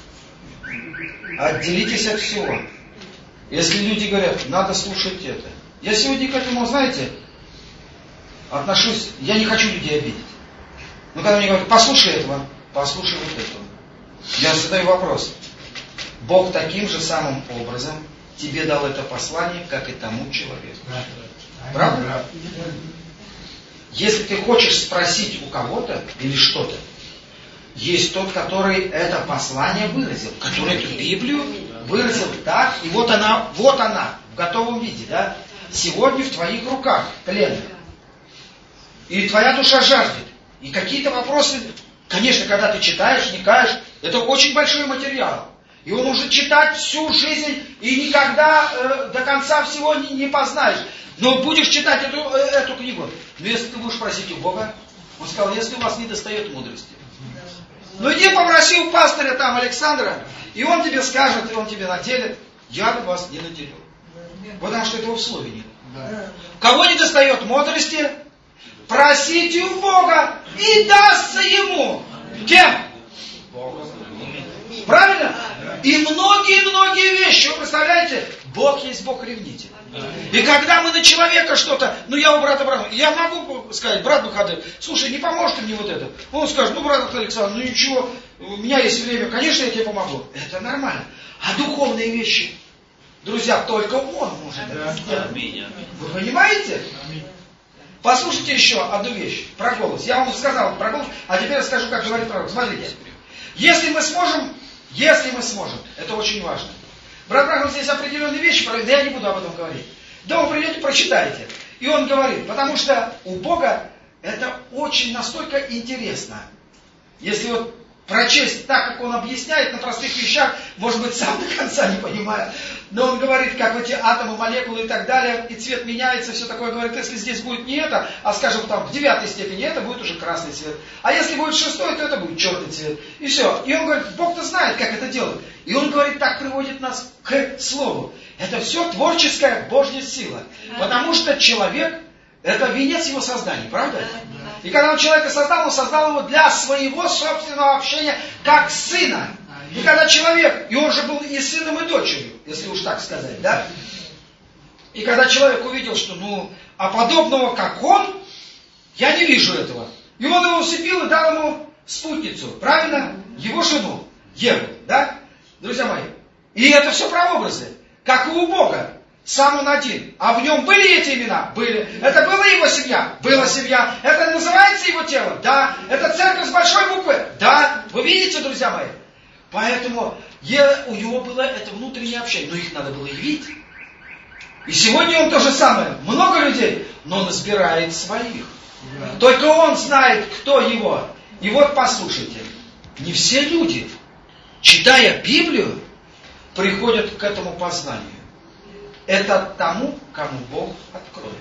Отделитесь от всего. Если люди говорят: надо слушать это. Я сегодня к этому, знаете, отношусь, я не хочу людей обидеть. Но когда мне говорят: послушай этого, послушай вот этого. Я задаю вопрос. Бог таким же самым образом тебе дал это послание, как и тому человеку. Правда? Если ты хочешь спросить у кого-то или что-то, есть тот, который это послание выразил, который эту Библию выразил так, и вот она в готовом виде, да? Сегодня в твоих руках, пленных. И твоя душа жаждет. И какие-то вопросы, конечно, когда ты читаешь, вникаешь, это очень большой материал. И он может читать всю жизнь, и никогда до конца всего не познаешь. Но будешь читать эту книгу. Но если ты будешь просить у Бога, он сказал: если у вас не достает мудрости. Ну иди попроси у пастыря там Александра, и он тебе скажет, и он тебе наделит. Я бы вас не наделил. Потому что этого в слове нет. Кого не достает мудрости, просите у Бога, и дастся ему. Кем? Правильно? И многие-многие вещи, вы представляете, Бог есть Бог-ревнитель. И когда мы на человека что-то, я у брата, я могу сказать: брат Бахадыр, слушай, не поможет мне вот это. Он скажет: брат Александр, ничего, у меня есть время, конечно, я тебе помогу. Это нормально. А духовные вещи, друзья, только Он может это сделать. Вы понимаете? Послушайте еще одну вещь про голос. Я вам сказал про голос, а теперь расскажу, как говорит пророк. Смотрите, если мы сможем, это очень важно. Брат Бранхам здесь определенные вещи, но я не буду об этом говорить. Дома придете, прочитайте. И он говорит: потому что у Бога это очень настолько интересно. Если вот прочесть так, как он объясняет на простых вещах, может быть, сам до конца не понимаю. Но он говорит, как эти атомы, молекулы и так далее, и цвет меняется, все такое. Говорит: если здесь будет не это, а скажем там в 9 степени, это будет уже красный цвет. А если будет 6, то это будет черный цвет. И все. И он говорит: Бог-то знает, как это делать. И он говорит, так приводит нас к слову. Это все творческая Божья сила. Потому что человек — это венец его создания, правда? И когда он человека создал, он создал его для своего собственного общения, как сына. И когда человек, и он же был и сыном, и дочерью, если уж так сказать, да? И когда человек увидел, что, а подобного, как он, я не вижу этого. И он его усыпил и дал ему спутницу, правильно? Его жену, Еву, да? Друзья мои, И это все прообразы, как и у Бога. Сам он один. А в нем были эти имена? Были. Это была его семья? Была семья. Это называется его тело? Да. Это церковь с большой буквы? Да. Вы видите, друзья мои? Поэтому у него было это внутреннее общение. Но их надо было явить. И сегодня он то же самое. Много людей, но он избирает своих. Только он знает, кто его. И вот послушайте. Не все люди, читая Библию, приходят к этому познанию. Это тому, кому Бог откроет.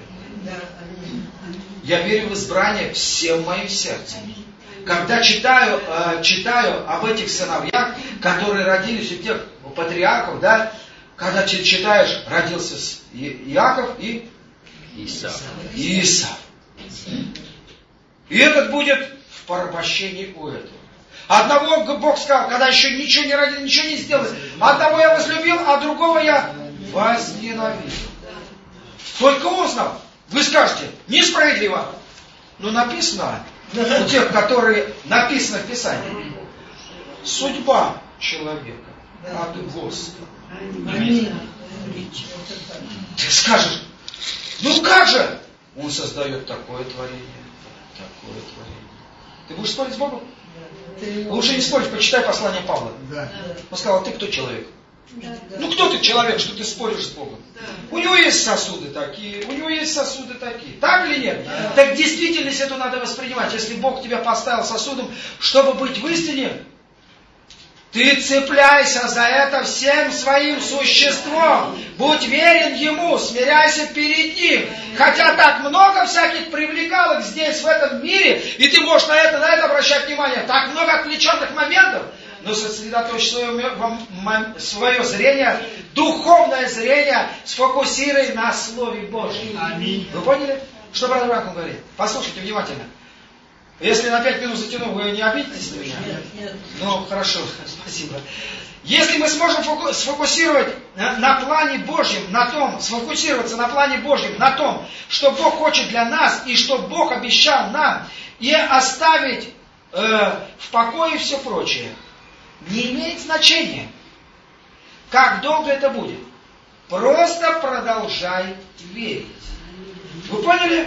Я верю в избрание всем моим сердцем. Когда читаю об этих сыновьях, которые родились у тех патриархов, да, когда читаешь, родился Иаков и Исав. И этот будет в порабощении у этого. Одного Бог сказал, когда еще ничего не родил, ничего не сделал. Одного я возлюбил, а другого я возненавидел. Только он знал. Вы скажете, несправедливо. Но написано у тех, которые написано в Писании. Судьба человека от Господа. Ты скажешь, ну как же? Он создает такое творение, такое творение. Ты будешь спорить с Богом? Лучше не спорить, почитай послание Павла. Он сказал, а ты кто человек? Ну кто ты человек, что ты споришь с Богом? У него есть сосуды такие, у него есть сосуды такие. Так или нет? Так действительность эту надо воспринимать. Если Бог тебя поставил сосудом, чтобы быть в истине, ты цепляйся за это всем своим существом. Будь верен Ему, смиряйся перед Ним. Хотя так много всяких привлекалок здесь, в этом мире, и ты можешь на это обращать внимание. Так много отвлеченных моментов. Но сосредоточь свое зрение, духовное зрение, сфокусируй на Слове Божьем. Аминь. Вы поняли, что брат Бранхам говорит? Послушайте внимательно. Если на 5 минут затяну, вы не обидитесь на меня? Нет. Ну, хорошо, спасибо. Если мы сможем сфокусировать на плане Божьем, сфокусироваться на плане Божьем, на том, что Бог хочет для нас, и что Бог обещал нам, и оставить в покое все прочее, не имеет значения, как долго это будет. Просто продолжай верить. Вы поняли?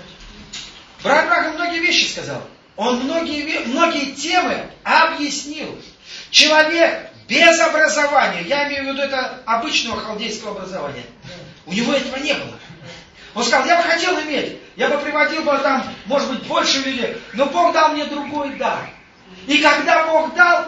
Брат Бранхам многие вещи сказал. Он многие темы объяснил. Человек без образования, я имею в виду это обычного халдейского образования, у него этого не было. Он сказал, я бы хотел иметь, я бы приводил бы там, может быть, больше людей, но Бог дал мне другой дар. И когда Бог дал,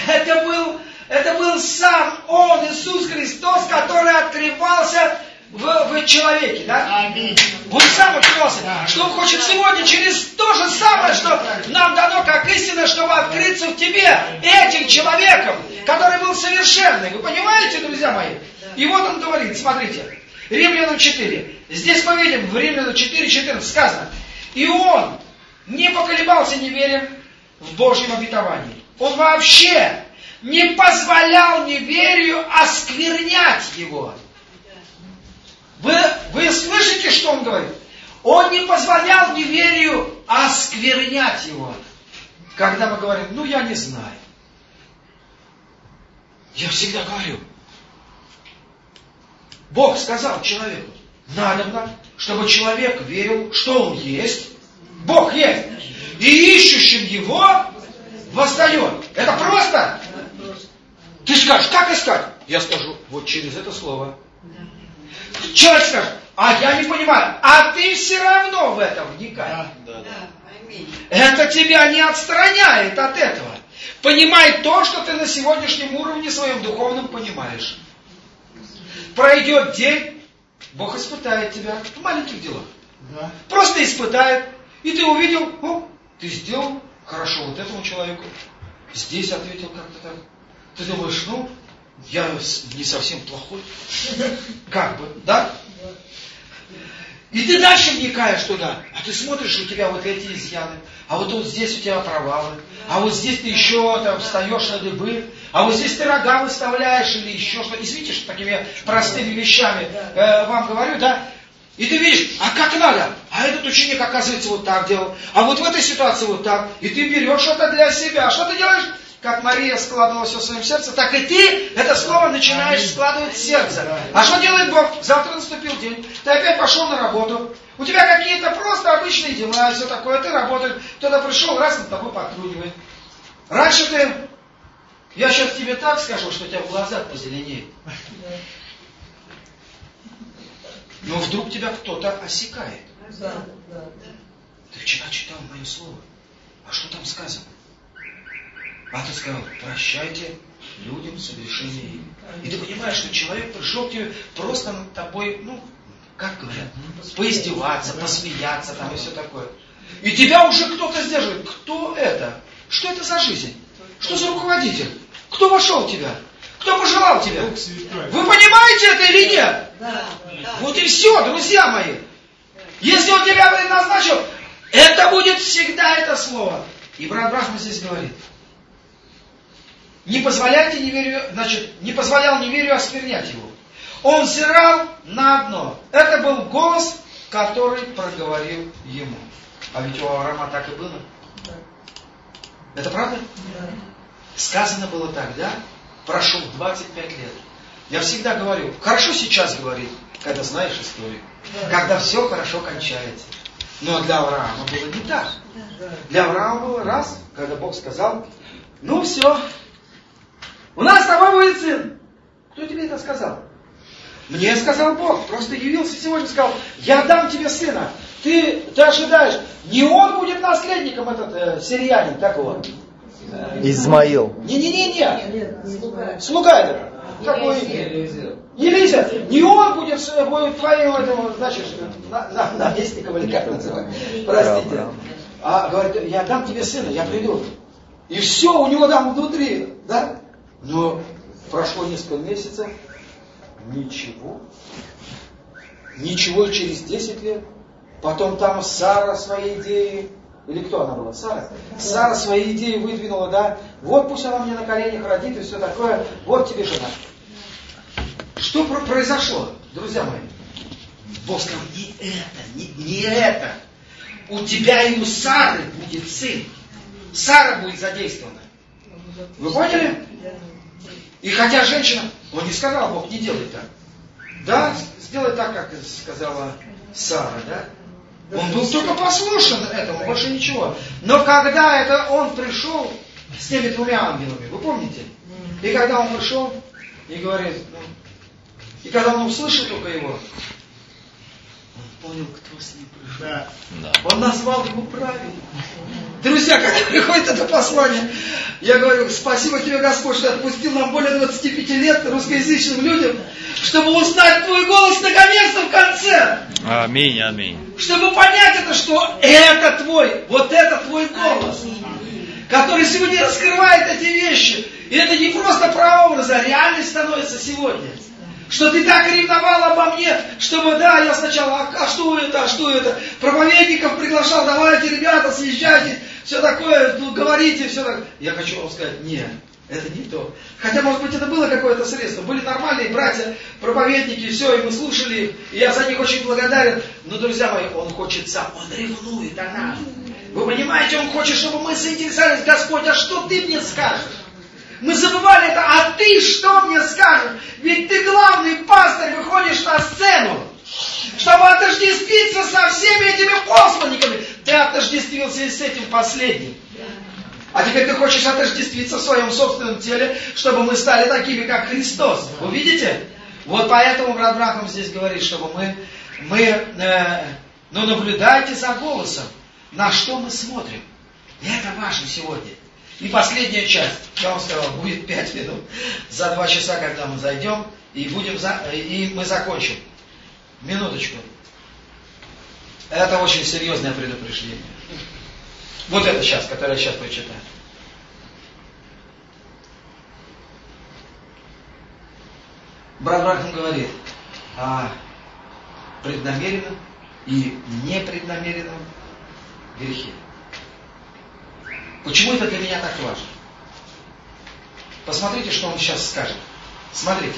это был сам Он, Иисус Христос, который открывался в человеке, да? Аминь. Он сам открылся. Что Он хочет сегодня через то же самое, что нам дано как истина, чтобы открыться в тебе, этим человеком, который был совершенный. Вы понимаете, друзья мои? И вот Он говорит, смотрите, Римлянам 4. Здесь мы видим, в Римлянам 4:14 сказано, и Он не поколебался неверием в Божьем обетовании. Он вообще не позволял неверию осквернять его. Вы слышите, что он говорит? Он не позволял неверию осквернять его. Когда мы говорим, ну я не знаю. Я всегда говорю, Бог сказал человеку, надобно, чтобы человек верил, что он есть. Бог есть. И ищущим его воздает. Это просто. Ты скажешь, как искать? Я скажу, вот через это слово. Человек скажет, а я не понимаю, а ты все равно в это вникай. Это тебя не отстраняет от этого. Понимай то, что ты на сегодняшнем уровне своем духовном понимаешь. Пройдет день, Бог испытает тебя в маленьких делах. Просто испытает. И ты увидел, ты сделал хорошо вот этому человеку. Здесь ответил как-то так. Ты думаешь, я не совсем плохой. Как бы, да? И ты дальше вникаешь туда. А ты смотришь, у тебя вот эти изъяны. А вот тут здесь у тебя провалы. А вот здесь ты еще там встаешь на дыбы. А вот здесь ты рога выставляешь или еще что-то. Извините, что такими простыми вещами вам говорю, да? И ты видишь, а как надо? А этот ученик, оказывается, вот так делал. А вот в этой ситуации вот так. И ты берешь что-то для себя. Что ты делаешь? как Мария складывала все в своем сердце, так и ты это слово начинаешь складывать в сердце. А что делает Бог? Завтра наступил день, ты опять пошел на работу, у тебя какие-то просто обычные дела, и все такое, ты работаешь, кто-то пришел, раз над тобой потрунивает. Раньше ты, я сейчас тебе так скажу, что у тебя в глазах позеленеет. Но вдруг тебя кто-то осекает. Ты вчера читал мое слово. А что там сказано? А ты сказал, прощайте людям согрешения ими. И ты понимаешь, что человек пришел к тебе просто над тобой, ну, как говорят, поиздеваться, посмеяться там и все такое. И тебя уже кто-то сдерживает. Кто это? Что это за жизнь? Что за руководитель? Кто вошел в тебя? Кто пожелал тебя? Вы понимаете это или нет? Вот и все, друзья мои. Если он тебя предназначил, это будет всегда это слово. И брат Брахма здесь говорит. Не позволяйте неверию, значит, не позволял неверию осквернять его. Он взирал на одно. Это был голос, который проговорил ему. А ведь у Авраама так и было. Это правда? Сказано было так, да? Прошло 25 лет. Я всегда говорю, хорошо сейчас говорить, когда знаешь историю. Когда все хорошо кончается. Но для Авраама было не так. Для Авраама было раз, когда Бог сказал, ну все, у нас с тобой будет сын. Кто тебе это сказал? Мне сказал Бог, просто явился сегодня и сказал, я дам тебе сына. Ты ожидаешь, не он будет наследником, этот сириянин, как его? Измаил. Не. Слуга это. Какое имя? Елиза. Не он будет твоим, этому, значит, наместником или как называют. Простите. А говорит, я дам тебе сына, я приду. И все у него там внутри, да? Но прошло несколько месяцев, ничего. Ничего через 10 лет. Потом там Сара свои идеи, или кто она была? Сара. Сара свои идеи выдвинула, да? Вот пусть она мне на коленях родит и все такое. Вот тебе жена. Что произошло, друзья мои? Бог сказал, не это. У тебя и у Сары будет сын. Сара будет задействована. Вы поняли? И хотя женщина, он не сказал, Бог, не делай так. Да, сделай так, как сказала Сара, да? Он был только послушен этому, больше ничего. Но когда это он пришел с теми двумя ангелами, вы помните? И когда он пришел и говорит, и когда он услышал только его, он понял, кто с ним пришел. Да. Он назвал его правильно. Друзья, когда приходит это послание, я говорю, спасибо тебе, Господь, что отпустил нам более 25 лет русскоязычным людям, чтобы узнать твой голос наконец-то в конце. Аминь, аминь. Чтобы понять это, что это твой, вот это твой голос, который сегодня раскрывает эти вещи. И это не просто прообраз, а реальность становится сегодня. Что ты так ревновал обо мне, чтобы, да, я сначала, а что это, проповедников приглашал, давайте, ребята, съезжайте, все такое, говорите, все такое. Я хочу вам сказать, нет, это не то. Хотя, может быть, это было какое-то средство. Были нормальные братья, проповедники, все, и мы слушали их, и я за них очень благодарен. Но, друзья мои, он хочет сам, он ревнует о нас. Вы понимаете, он хочет, чтобы мы заинтересовались, Господь, а что ты мне скажешь? Мы забывали это, а ты что мне скажешь? Ведь ты главный пастырь, выходишь на сцену, чтобы отождествиться со всеми этими посланниками. Ты отождествился и с этим последним. А теперь ты хочешь отождествиться в своем собственном теле, чтобы мы стали такими, как Христос. Вы видите? Вот поэтому брат Брахам здесь говорит, чтобы но наблюдайте за голосом, на что мы смотрим. И это важно сегодня. И последняя часть, я вам сказал, будет 5 минут. За 2 часа, когда мы зайдем, и мы закончим. Минуточку. Это очень серьезное предупреждение. Вот это сейчас, которое я сейчас прочитаю. Брат Брахам говорит о преднамеренном и непреднамеренном грехе. Почему это для меня так важно? Посмотрите, что он сейчас скажет. Смотрите.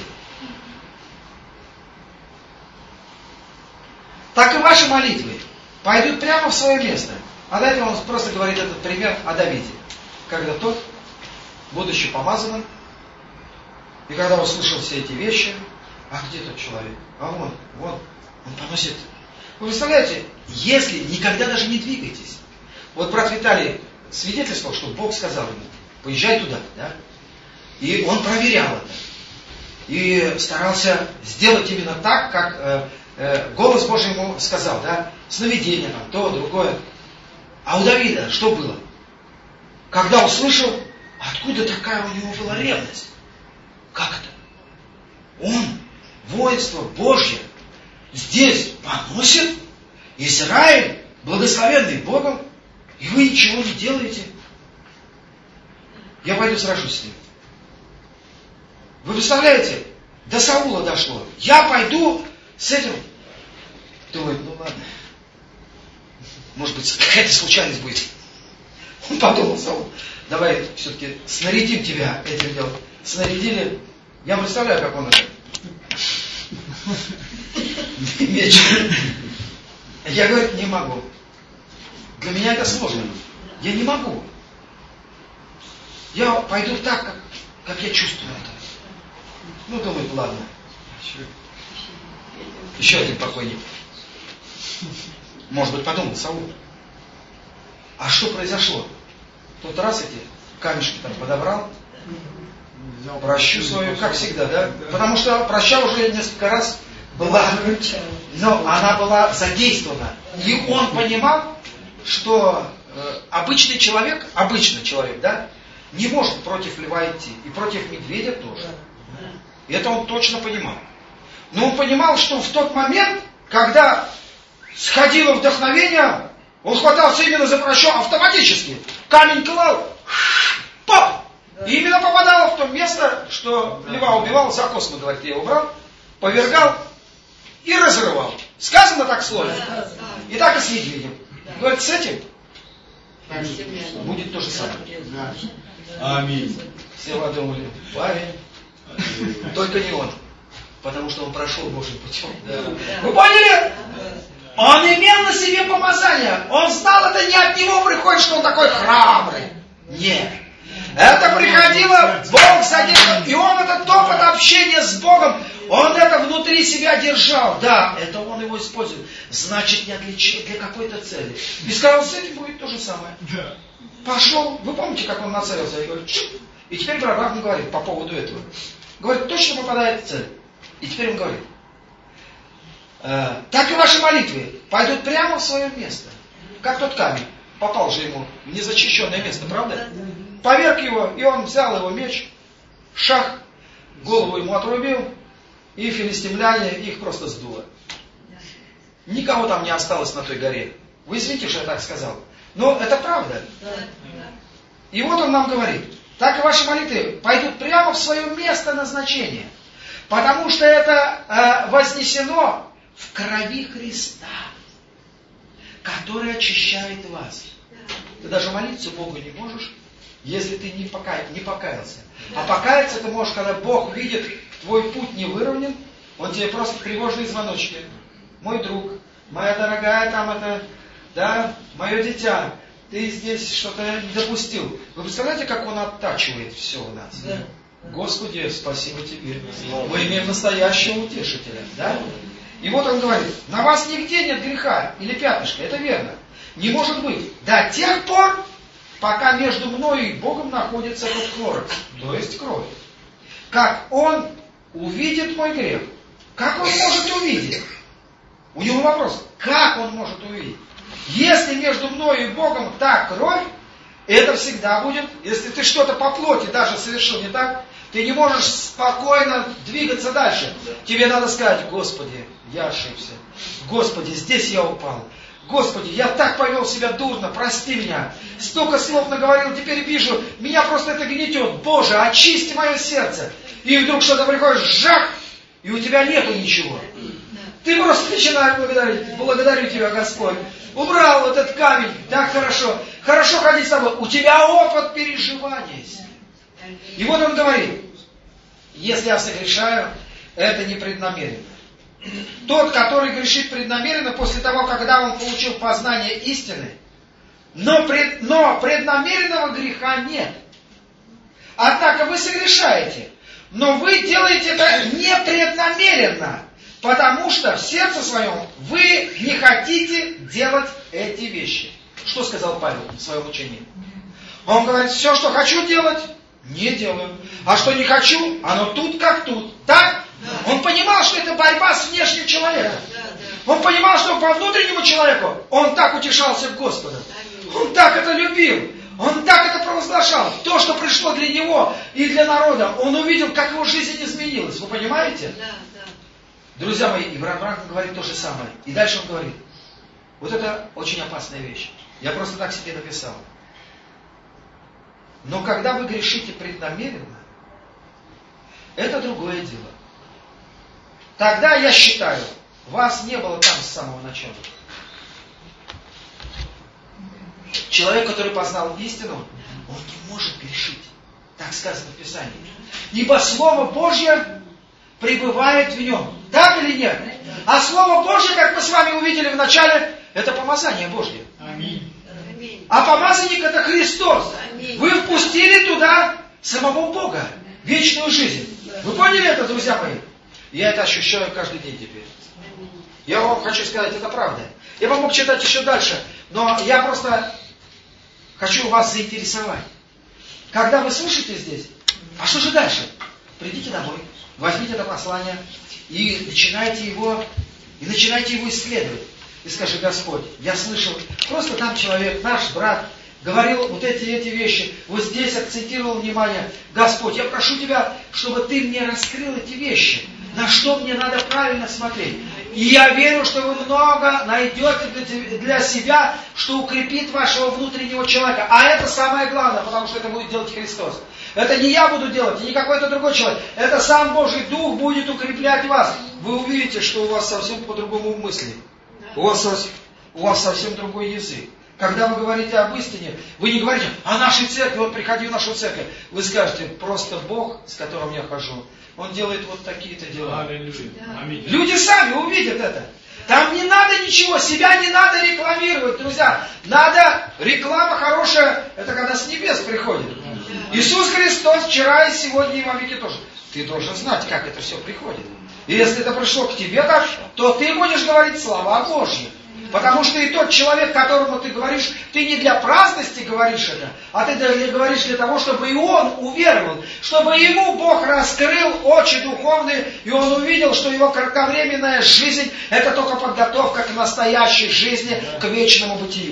Так и ваши молитвы пойдут прямо в свое место. А до этого он просто говорит этот пример о Давиде. Когда тот будучи помазанным, и когда услышал все эти вещи, а где тот человек? А вон, он поносит. Вы представляете, если никогда даже не двигайтесь. Вот брат Виталий свидетельствовал, что Бог сказал ему, поезжай туда, да? И он проверял это. И старался сделать именно так, как голос Божий ему сказал, да? Сновидение, там, то, другое. А у Давида что было? Когда услышал, откуда такая у него была ревность? Как это? Он, воинство Божье, здесь поносит Израиль, благословенный Богом, и вы ничего не делаете. Я пойду сражусь с ним. Вы представляете, до Саула дошло. Я пойду с этим. Думает, ну ладно. Может быть, какая-то случайность будет. Он подумал, Саул, давай все-таки снарядим тебя этим делом. Снарядили. Я представляю, как он это. Меч. Я говорю, не могу. Для меня это сложно. Я не могу. Я пойду так, как я чувствую это. Ну, думает, ладно. Еще один покойник. Может быть, подумал Саул. А что произошло? Тот раз эти камешки там подобрал, прощу свою, как всегда, да? Потому что проща уже несколько раз была, но она была задействована. И он понимал, что обычный человек, да, не может против льва идти. И против медведя тоже. И это он точно понимал. Но он понимал, что в тот момент, когда сходило вдохновение, он хватался именно за прощу автоматически. Камень клал, пап! И именно попадало в то место, что льва убивал, за кость, мы говорит, я убрал, повергал и разрывал. Сказано так в слове. И так и с медведем. Говорит, с этим будет то же самое. Аминь. Все подумали, парень, только не он. Потому что он прошел Божьим путем. Вы поняли? Он имел на себе помазание. Он знал, это не от него приходит, что он такой храбрый. Нет. Это приходило, Бог задержал. И он этот опыт общения с Богом, он это внутри себя держал. Да, это он его использует. Значит, не отличил для какой-то цели. И сказал, с этим будет то же самое. Пошел. Вы помните, как он нацелился? И говорит, чуп. И теперь брат не говорит по поводу этого. Говорит, точно попадает в цель. И теперь он говорит, так и ваши молитвы пойдут прямо в свое место. Как тот камень. Попал же ему в незащищенное место, правда? Поверг его, и он взял его меч, шах, голову ему отрубил, и филистимляне их просто сдуло. Никого там не осталось на той горе. Вы извините, что я так сказал. Но это правда. И вот он нам говорит, так и ваши молитвы пойдут прямо в свое место назначения. Потому что это вознесено в крови Христа, который очищает вас. Ты даже молиться Богу не можешь, если ты не покаялся. А покаяться ты можешь, когда Бог видит, твой путь не выровнен, он тебе просто тревожные звоночки. Мой друг, моя дорогая там это, да, мое дитя, ты здесь что-то не допустил. Вы представляете, как он оттачивает все у нас? Да. Господи, спасибо тебе. Мы имеем настоящего утешителя. Да? И вот он говорит, на вас нигде нет греха или пятнышка. Это верно. Не может быть. До тех пор, пока между мною и Богом находится тот хлорекс, то есть кровь. Как он увидит мой грех? Как он может увидеть? У него вопрос, как он может увидеть? Если между мною и Богом та кровь, это всегда будет, если ты что-то по плоти даже совершил не так, ты не можешь спокойно двигаться дальше. Тебе надо сказать, Господи, я ошибся. Господи, здесь я упал. Господи, я так повел себя дурно, прости меня. Столько слов наговорил, теперь вижу, меня просто это гнетет. Боже, очисти мое сердце. И вдруг что-то приходит, жах, и у тебя нету ничего. Ты просто начинаешь благодарить. Благодарю тебя, Господь. Убрал вот этот камень. Так хорошо. Хорошо ходить с тобой. У тебя опыт переживания. И вот он говорит, если я согрешаю, это непреднамеренно. Тот, который грешит преднамеренно после того, когда он получил познание истины, но преднамеренного греха нет. Однако вы согрешаете. Но вы делаете это непреднамеренно. Потому что в сердце своем вы не хотите делать эти вещи. Что сказал Павел в своем учении? Он говорит, все, что хочу делать, не делаю. А что не хочу, оно тут как тут. Так? Да. Он понимал, что это борьба с внешним человеком. Да. Он понимал, что по внутреннему человеку он так утешался в Господа. Он так это любил. Он так это провозглашал. То, что пришло для него и для народа, он увидел, как его жизнь изменилась. Вы понимаете? Да. Друзья мои, и брат Бранхам говорит то же самое. И дальше он говорит, вот это очень опасная вещь. Я просто так себе написал. Но когда вы грешите преднамеренно, это другое дело. Тогда, я считаю, вас не было там с самого начала. Человек, который познал истину, он не может грешить. Так сказано в Писании. Ибо Слово Божье пребывает в нем. Так или нет? А Слово Божье, как мы с вами увидели в начале, это помазание Божье. Аминь. А помазанник это Христос. Вы впустили туда самого Бога, вечную жизнь. Вы поняли это, друзья мои? Я это ощущаю каждый день теперь. Я вам хочу сказать, это правда. Я вам мог читать еще дальше, но я просто хочу вас заинтересовать. Когда вы слушаете здесь, а что же дальше? Придите домой, возьмите это послание и начинайте его исследовать. И скажи, Господь, я слышал, просто там человек, наш брат, говорил вот эти вещи, вот здесь акцентировал внимание. Господь, я прошу Тебя, чтобы Ты мне раскрыл эти вещи, на что мне надо правильно смотреть. И я верю, что вы много найдете для себя, что укрепит вашего внутреннего человека. А это самое главное, потому что это будет делать Христос. Это не я буду делать, и не какой-то другой человек. Это сам Божий Дух будет укреплять вас. Вы увидите, что у вас совсем по-другому мысли. У вас совсем другой язык. Когда вы говорите об истине, вы не говорите о нашей церкви, вот приходи в нашу церковь. Вы скажете, просто Бог, с которым я хожу, Он делает вот такие-то дела. Люди сами увидят это. Там не надо ничего, себя не надо рекламировать, друзья. Надо, реклама хорошая, это когда с небес приходит. Иисус Христос вчера и сегодня и во веки тоже. Ты должен знать, как это все приходит. И если это пришло к тебе так, то ты будешь говорить слова Божьи. Потому что и тот человек, которому ты говоришь, ты не для праздности говоришь это, а ты говоришь для того, чтобы и он уверовал, чтобы ему Бог раскрыл очи духовные, и он увидел, что его кратковременная жизнь – это только подготовка к настоящей жизни, к вечному бытию.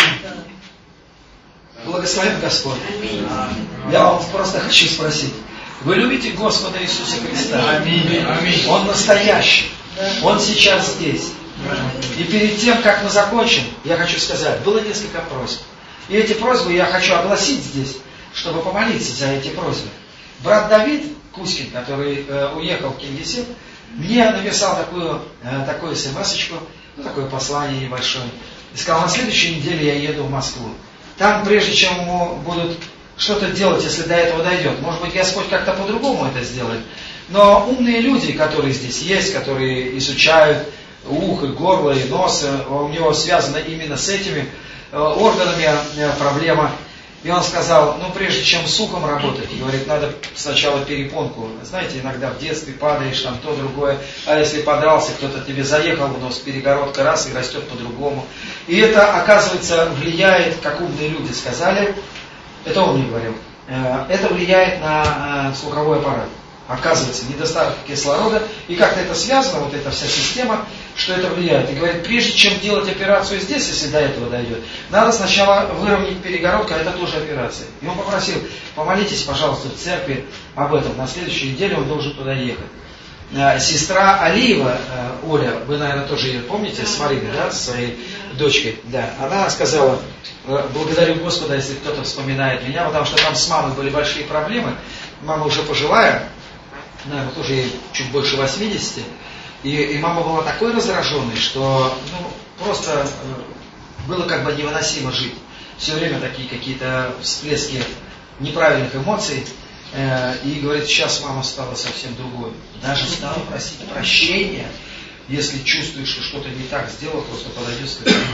Благословен Господь. Я вам просто хочу спросить. Вы любите Господа Иисуса Христа? Аминь. Аминь. Он настоящий. Он сейчас здесь. И перед тем, как мы закончим, я хочу сказать, было несколько просьб. И эти просьбы я хочу огласить здесь, чтобы помолиться за эти просьбы. Брат Давид Кузькин, который уехал в Кингисепп, мне написал такую смс-очку, такое послание небольшое. И сказал, на следующей неделе я еду в Москву. Там, прежде чем ему будут что-то делать, если до этого дойдет, может быть, Господь как-то по-другому это сделает. Но умные люди, которые здесь есть, которые изучают ухо, горло и нос, у него связано именно с этими органами проблема. И он сказал, прежде чем с ухом работать, говорит, надо сначала перепонку. Знаете, иногда в детстве падаешь, там то, другое. А если подрался, кто-то тебе заехал в нос, перегородка раз и растет по-другому. И это, оказывается, влияет, как умные люди сказали, это он мне говорил, это влияет на слуховой аппарат. Оказывается, недостаток кислорода, и как-то это связано, вот эта вся система, что это влияет. И говорит, прежде чем делать операцию здесь, если до этого дойдет, надо сначала выровнять перегородку, а это тоже операция. И он попросил, помолитесь, пожалуйста, в церкви об этом. На следующей неделе он должен туда ехать. Сестра Алиева, Оля, вы, наверное, тоже ее помните, с Мариной, да, с своей дочкой, да, она сказала, благодарю Господа, если кто-то вспоминает меня, потому что там с мамой были большие проблемы, мама уже пожилая, наверное, тоже ей чуть больше 80, и мама была такой раздраженной, что просто было как бы невыносимо жить. Все время такие какие-то всплески неправильных эмоций. И говорит, сейчас мама стала совсем другой. Даже стала просить прощения, если чувствуешь, что что-то не так сделал, просто подойдет и скажет,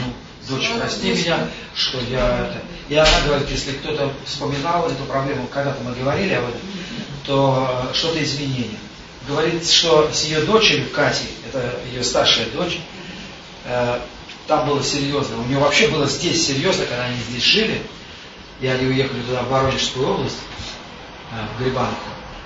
дочь, прости меня, что я это... И она говорит, если кто-то вспоминал эту проблему, когда-то мы говорили об этом, то что-то изменение. Говорит, что с ее дочерью, Катей, это ее старшая дочь, там было серьезно. У нее вообще было здесь серьезно, когда они здесь жили, и они уехали туда, в Воронежскую область, в Грибановку.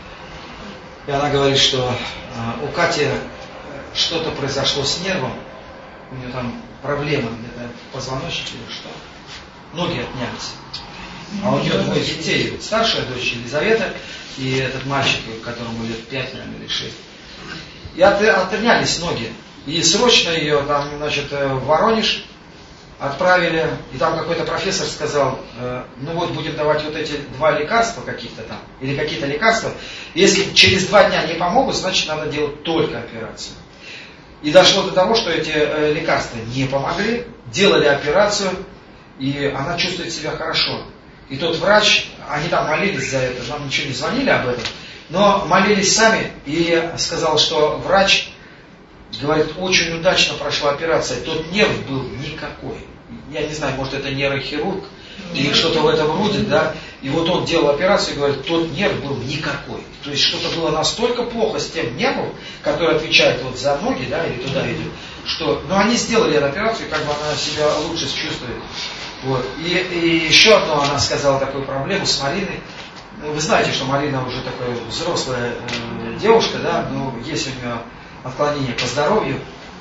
И она говорит, что у Кати что-то произошло с нервом, у нее там проблемы, где-то позвоночник или что. Ноги отнялись. А у нее двое детей. Старшая дочь Елизавета и этот мальчик, которому лет 5, наверное, или 6. И отнялись ноги. И срочно ее там, значит, в Воронеж отправили. И там какой-то профессор сказал, ну вот будем давать вот эти 2 лекарства каких-то там, или какие-то лекарства. Если через 2 дня не помогут, значит надо делать только операцию. И дошло до того, что эти лекарства не помогли, делали операцию, и она чувствует себя хорошо. И тот врач, они там молились за это, нам ничего не звонили об этом, но молились сами, и сказал, что врач, говорит, очень удачно прошла операция, тот нерв был никакой. Я не знаю, может это нейрохирург, или что-то в этом роде, да, и вот он делал операцию и говорит, тот нерв был никакой. То есть что-то было настолько плохо с тем нервом, который отвечает вот за ноги, да, или туда идет, что, но они сделали эту операцию, и как бы она себя лучше чувствует. Вот. И еще одну она сказала такую проблему с Мариной. Вы знаете, что Марина уже такая взрослая девушка, да, но есть у нее отклонение по здоровью.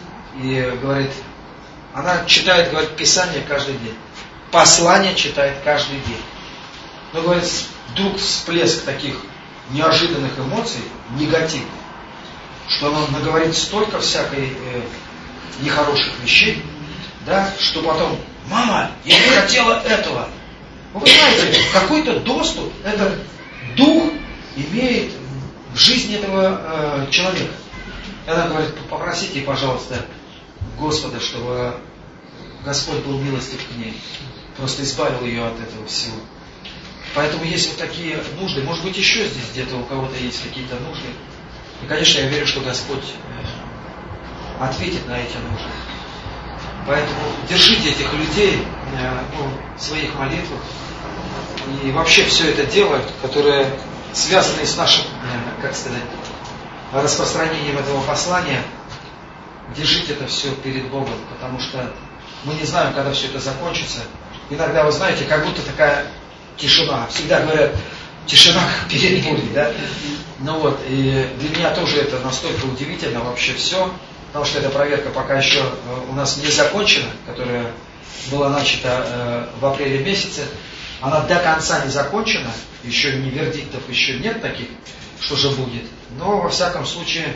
И говорит, она читает, говорит, Писание каждый день. Послание читает каждый день. Но, говорит, вдруг всплеск таких неожиданных эмоций, негативных, что она наговорит столько всякой нехороших вещей, да, что потом, мама, я не хотела этого. Вы знаете, какой-то доступ этот дух имеет в жизни этого человека. И она говорит, попросите, пожалуйста, Господа, чтобы Господь был милостив к ней. Просто избавил ее от этого всего. Поэтому есть вот такие нужды. Может быть, еще здесь где-то у кого-то есть какие-то нужды. И, конечно, я верю, что Господь ответит на эти нужды. Поэтому держите этих людей в своих молитвах. И вообще все это дело, которое связано с нашим, как сказать, распространением этого послания, держите это все перед Богом, потому что мы не знаем, когда все это закончится. Иногда, вы знаете, как будто такая тишина. Всегда говорят, тишина перед бурей, да? Ну вот, и для меня тоже это настолько удивительно вообще все, потому что эта проверка пока еще у нас не закончена, которая была начата в апреле месяце. Она до конца не закончена, еще не вердиктов, еще нет таких, что же будет. Но, во всяком случае,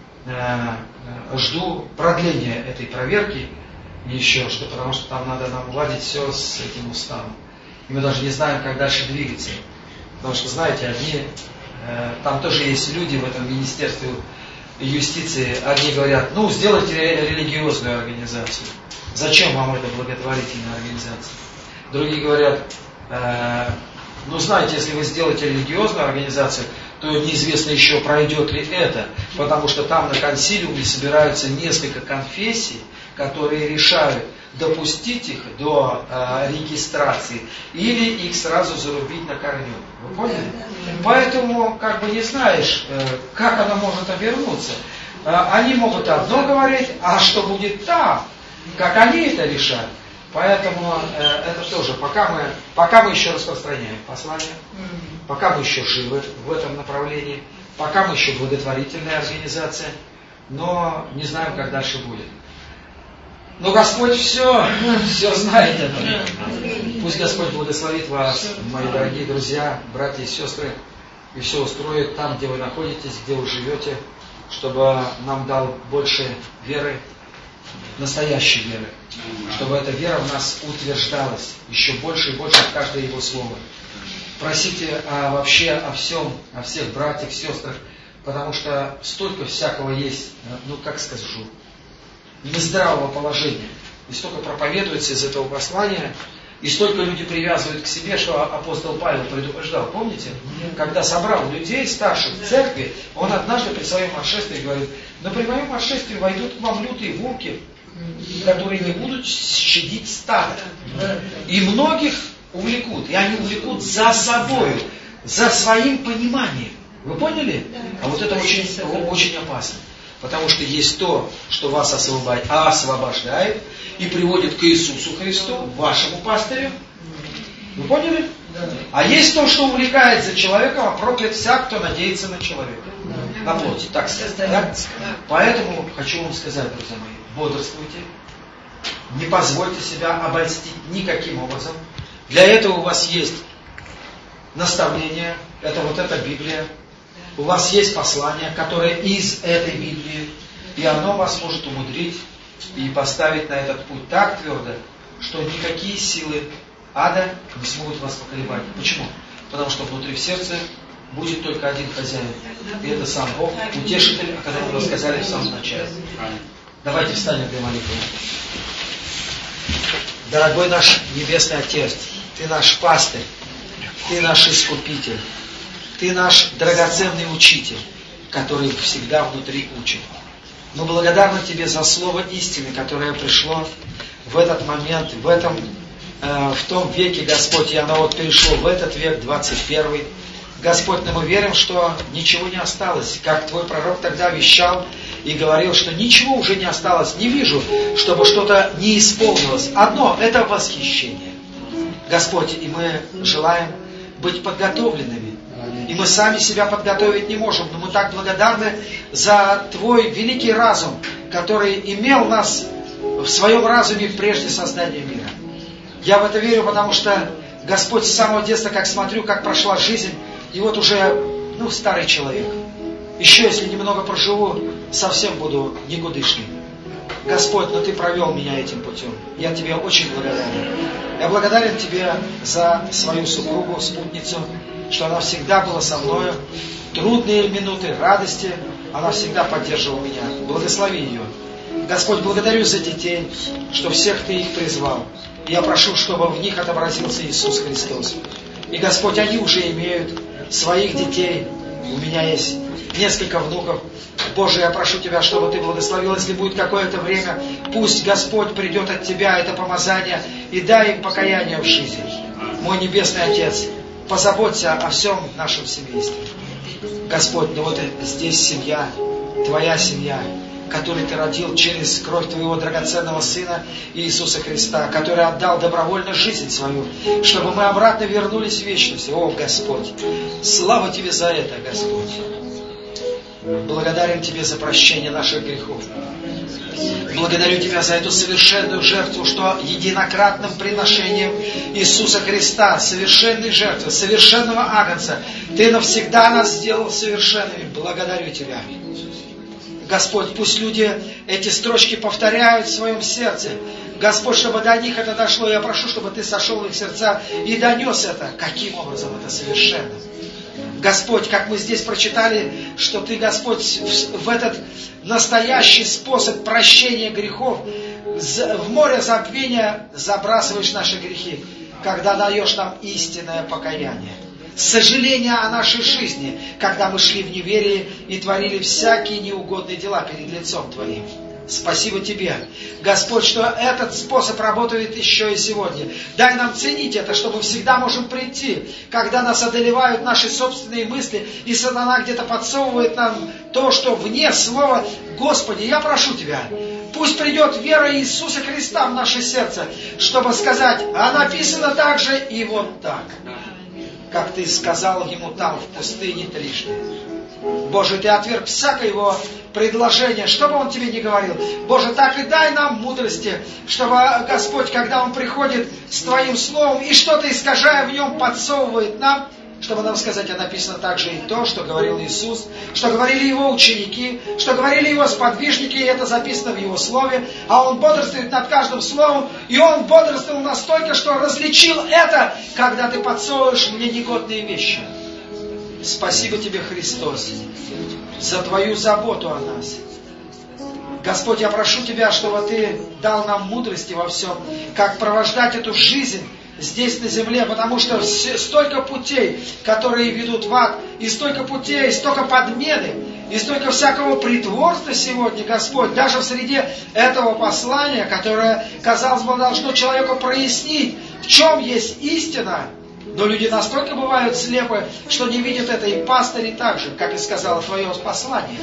жду продления этой проверки еще, потому что там надо нам уладить все с этим уставом. И мы даже не знаем, как дальше двигаться. Потому что, знаете, там тоже есть люди в этом Министерстве юстиции, одни говорят, ну, сделайте религиозную организацию. Зачем вам эта благотворительная организация? Другие говорят, ну, знаете, если вы сделаете религиозную организацию, то неизвестно еще, пройдет ли это, потому что там на консилиуме собираются несколько конфессий, которые решают, допустить их до регистрации или их сразу зарубить на корню. Вы поняли? Поэтому, как бы не знаешь, как она может обернуться. Они могут одно говорить, а что будет там, как они это решают. Поэтому это тоже, пока мы еще распространяем послание, пока мы еще живы в этом направлении, пока мы еще благотворительная организация, но не знаем, как дальше будет. Но Господь все знает это. Пусть Господь благословит вас, мои дорогие друзья, братья и сестры, и все устроит там, где вы находитесь, где вы живете, чтобы нам дал больше веры, настоящей веры, чтобы эта вера в нас утверждалась еще больше и больше в каждое Его слово. Просите вообще о всем, о всех братьях, сестрах, потому что столько всякого есть, ну как скажу, нездравого положения. И столько проповедуется из этого послания, и столько люди привязывают к себе, что апостол Павел предупреждал. Помните? Когда собрал людей старших в церкви, он однажды при своем отшествии говорит, но при моем отшествии войдут к вам лютые волки, которые не будут щадить стадо. И многих увлекут, и они увлекут за собой, за своим пониманием. Вы поняли? А вот это очень, очень опасно. Потому что есть то, что вас освобождает и приводит к Иисусу Христу, вашему пастырю. Вы поняли? А есть то, что увлекает за человеком, а проклят всяк, кто надеется на человека. На плоти, так сказать. Да? Поэтому хочу вам сказать, друзья мои, бодрствуйте. Не позвольте себя обольстить никаким образом. Для этого у вас есть наставление, это вот эта Библия. У вас есть послание, которое из этой Библии. И оно вас может умудрить и поставить на этот путь так твердо, что никакие силы ада не смогут вас поколебать. Почему? Потому что внутри в сердце будет только один хозяин. И это сам Бог, утешитель, о котором мы сказали в самом начале. Давайте встанем для молитвы. Дорогой наш Небесный Отец, Ты наш пастырь, Ты наш Искупитель, Ты наш драгоценный учитель, который всегда внутри учит. Мы благодарны Тебе за слово истины, которое пришло в этот момент, в том веке, Господь, и оно вот перешло в этот век, 21. Господь, но мы верим, что ничего не осталось. Как Твой пророк тогда вещал и говорил, что ничего уже не осталось. Не вижу, чтобы что-то не исполнилось. Одно – это восхищение. Господь, и мы желаем быть подготовленными. И мы сами себя подготовить не можем. Но мы так благодарны за Твой великий разум, который имел нас в своем разуме прежде создания мира. Я в это верю, потому что Господь с самого детства, как смотрю, как прошла жизнь, и вот уже, старый человек. Еще, если немного проживу, совсем буду никудышным. Господь, но Ты провел меня этим путем. Я Тебе очень благодарен. Я благодарен Тебе за свою супругу, спутницу, что она всегда была со мною. Трудные минуты радости, она всегда поддерживала меня. Благослови ее. Господь, благодарю за детей, что всех Ты их призвал. И я прошу, чтобы в них отобразился Иисус Христос. И, Господь, они уже имеют своих детей. У меня есть несколько внуков. Боже, я прошу Тебя, чтобы Ты благословил, если будет какое-то время. Пусть Господь придет от Тебя, это помазание, и дай им покаяние в жизни. Мой Небесный Отец, позаботься о всем нашем семействе. Господь, вот здесь семья, Твоя семья, который Ты родил через кровь Твоего драгоценного Сына Иисуса Христа, который отдал добровольно жизнь свою, чтобы мы обратно вернулись в вечность. О, Господь, слава Тебе за это, Господь. Благодарен Тебе за прощение наших грехов. Благодарю Тебя за эту совершенную жертву, что единократным приношением Иисуса Христа, совершенной жертвы, совершенного агнца, Ты навсегда нас сделал совершенными. Благодарю Тебя. Господь, пусть люди эти строчки повторяют в своем сердце. Господь, чтобы до них это дошло, я прошу, чтобы Ты сошел в их сердца и донес это. Каким образом это совершенно? Господь, как мы здесь прочитали, что Ты, Господь, в этот настоящий способ прощения грехов в море забвения забрасываешь наши грехи, когда даешь нам истинное покаяние. Сожаление о нашей жизни, когда мы шли в неверие и творили всякие неугодные дела перед лицом Твоим. Спасибо Тебе, Господь, что этот способ работает еще и сегодня. Дай нам ценить это, что мы всегда можем прийти, когда нас одолевают наши собственные мысли, и сатана где-то подсовывает нам то, что вне слова. Господи, я прошу Тебя, пусть придет вера Иисуса Христа в наше сердце, чтобы сказать, а написано так же и вот так, как Ты сказал ему там в пустыне трижды. Боже, Ты отверг всякое его предложение, что бы он Тебе ни говорил. Боже, так и дай нам мудрости, чтобы, Господь, когда он приходит с Твоим словом, и что-то искажая в нем подсовывает нам, чтобы нам сказать, а написано также и то, что говорил Иисус, что говорили Его ученики, что говорили Его сподвижники, и это записано в Его Слове, а Он бодрствует над каждым словом, и Он бодрствовал настолько, что различил это, когда Ты подсовываешь мне негодные вещи. Спасибо Тебе, Христос, за Твою заботу о нас. Господь, я прошу Тебя, чтобы Ты дал нам мудрости во всем, как провождать эту жизнь здесь на земле, потому что столько путей, которые ведут в ад, и столько путей, столько подмены, и столько всякого притворства сегодня, Господь, даже в среде этого послания, которое, казалось бы, должно человеку прояснить, в чем есть истина. Но люди настолько бывают слепы, что не видят это, и пастыри так же, как и сказала Твое послание.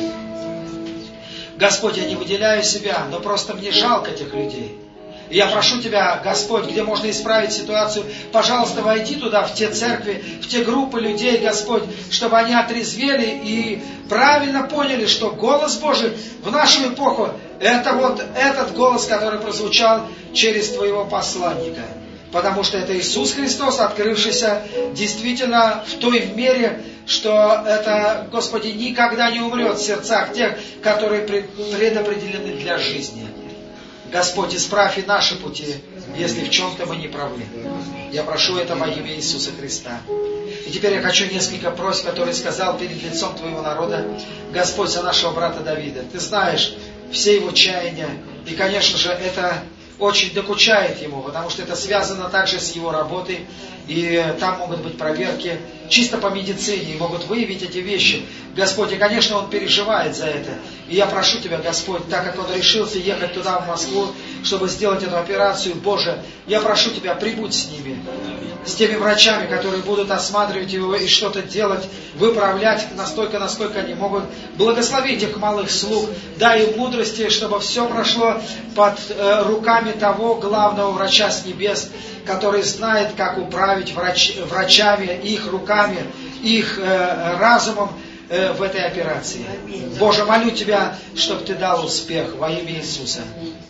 Господь, я не выделяю себя, но просто мне жалко этих людей. И я прошу Тебя, Господь, где можно исправить ситуацию, пожалуйста, войди туда, в те церкви, в те группы людей, Господь, чтобы они отрезвели и правильно поняли, что голос Божий в нашу эпоху, это вот этот голос, который прозвучал через Твоего посланника. Потому что это Иисус Христос, открывшийся действительно в той мере, что это, Господи, никогда не умрет в сердцах тех, которые предопределены для жизни. Господь, исправь и наши пути, если в чем-то мы не правы. Я прошу это во имя Иисуса Христа. И теперь я хочу несколько просьб, которые сказал перед лицом Твоего народа, Господь, за нашего брата Давида. Ты знаешь все его чаяния, и, конечно же, это очень докучает ему, потому что это связано также с его работой, и там могут быть проверки чисто по медицине, и могут выявить эти вещи. Господь, и, конечно, он переживает за это. И я прошу Тебя, Господь, так как он решился ехать туда, в Москву, чтобы сделать эту операцию, Боже, я прошу Тебя, прибудь с ними, с теми врачами, которые будут осматривать его и что-то делать, выправлять настолько, насколько они могут. Благослови этих малых слуг, дай им мудрости, чтобы все прошло под руками того главного врача с небес, который знает, как управить врачами, их руками, их разумом в этой операции. Боже, молю Тебя, чтобы Ты дал успех во имя Иисуса.